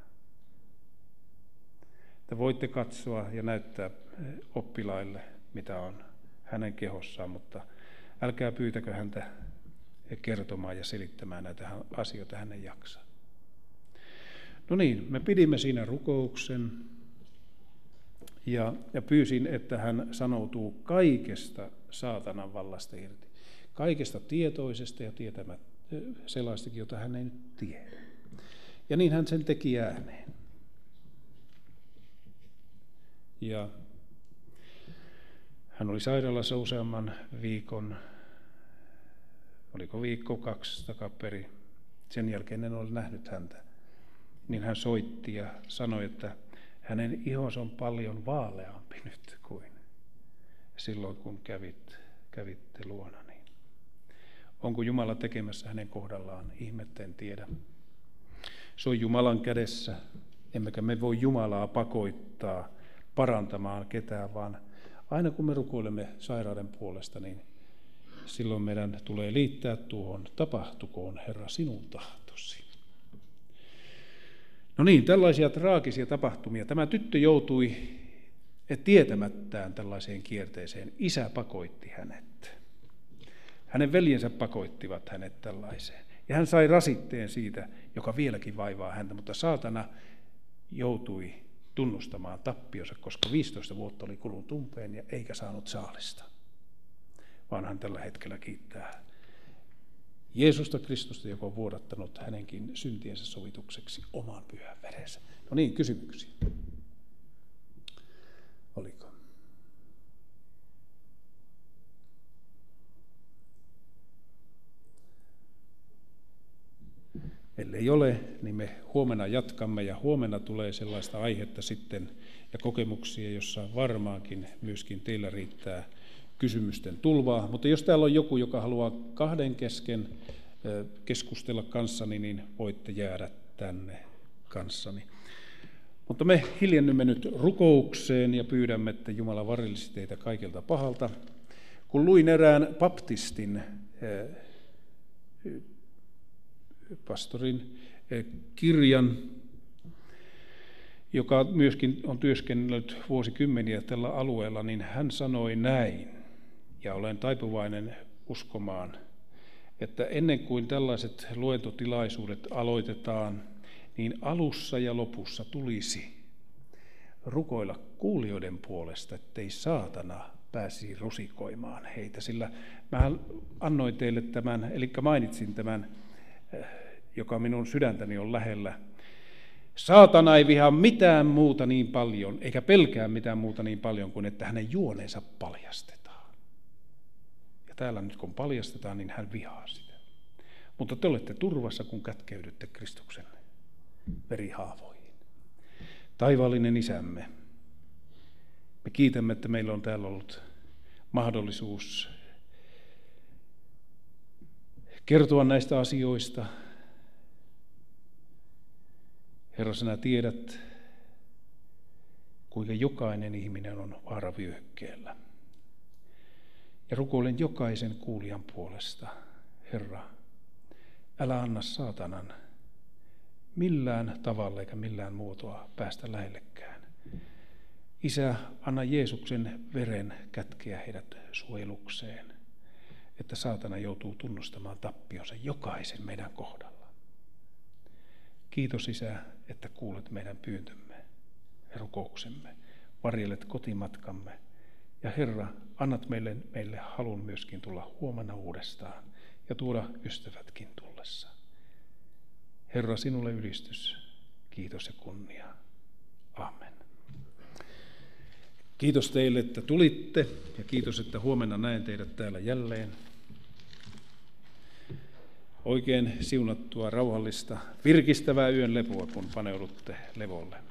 Että voitte katsoa ja näyttää oppilaille, mitä on hänen kehossaan, mutta älkää pyytäkö häntä kertomaan ja selittämään näitä asioita, hän ei jaksa. No niin, me pidimme siinä rukouksen ja pyysin, että hän sanoutuu kaikesta saatanan vallasta irti. Kaikesta tietoisesta ja sellaistakin, jota hän ei nyt tiedä. Ja niin hän sen teki ääneen. Ja hän oli sairaalassa useamman viikon, oliko viikko 2 takaperi. Sen jälkeen en ole nähnyt häntä. Niin hän soitti ja sanoi, että hänen ihonsa on paljon vaaleampi nyt kuin silloin, kun kävitte luonani. Onko Jumala tekemässä hänen kohdallaan ihmettä, en tiedä. Se on Jumalan kädessä, emmekä me voi Jumalaa pakoittaa parantamaan ketään, vaan aina kun me rukoilemme sairauden puolesta, niin silloin meidän tulee liittää tuohon, tapahtukoon Herra sinun tahtosi. No niin, tällaisia traagisia tapahtumia. Tämä tyttö joutui tietämättään tällaiseen kierteeseen. Isä pakotti hänet. Hänen veljensä pakoittivat hänet tällaiseen. Ja hän sai rasitteen siitä, joka vieläkin vaivaa häntä, mutta saatana joutui tunnustamaan tappionsa, koska 15 vuotta oli kulunut umpeen ja eikä saanut saalista. Vaan hän tällä hetkellä kiittää Jeesusta Kristusta, joka on vuodattanut hänenkin syntiensä sovitukseksi oman pyhän verensä. No niin, kysymyksiä. Oliko? Ellei ole, niin me huomenna jatkamme ja huomenna tulee sellaista aihetta sitten ja kokemuksia, jossa varmaankin myöskin teillä riittää kysymysten tulvaa. Mutta jos täällä on joku, joka haluaa kahden kesken keskustella kanssani, niin voitte jäädä tänne kanssani. Mutta me hiljennymme nyt rukoukseen ja pyydämme, että Jumala varjelisi teitä kaikelta pahalta. Kun luin erään baptistin pastorin kirjan, joka myöskin on työskennellyt vuosikymmeniä tällä alueella, niin hän sanoi näin, ja olen taipuvainen uskomaan, että ennen kuin tällaiset luentotilaisuudet aloitetaan, niin alussa ja lopussa tulisi rukoilla kuulijoiden puolesta, ettei saatana pääsisi rusikoimaan heitä, sillä mä annoin teille tämän, eli mainitsin tämän, joka minun sydäntäni on lähellä. Saatana ei vihaa mitään muuta niin paljon, eikä pelkää mitään muuta niin paljon kuin että hänen juoneensa paljastetaan. Ja täällä nyt kun paljastetaan, niin hän vihaa sitä. Mutta te olette turvassa, kun kätkeydytte Kristuksen verihaavoihin. Taivaallinen Isämme, me kiitämme, että meillä on täällä ollut mahdollisuus kertoa näistä asioista. Herra, sinä tiedät, kuinka jokainen ihminen on vaaravyöhykkeellä. Ja rukoilen jokaisen kuulijan puolesta, Herra, älä anna saatanan millään tavalla eikä millään muotoa päästä lähellekään. Isä, anna Jeesuksen veren kätkeä heidät suojelukseen, että saatana joutuu tunnustamaan tappionsa jokaisen meidän kohdalla. Kiitos Isä, että kuulet meidän pyyntömme ja rukouksemme, varjelet kotimatkamme ja Herra, annat meille halun myöskin tulla huomenna uudestaan ja tuoda ystävätkin tullessa. Herra, sinulle ylistys, kiitos ja kunnia. Amen. Kiitos teille, että tulitte ja kiitos, että huomenna näen teidät täällä jälleen. Oikein siunattua, rauhallista, virkistävää yön lepoa, kun paneudutte levolle.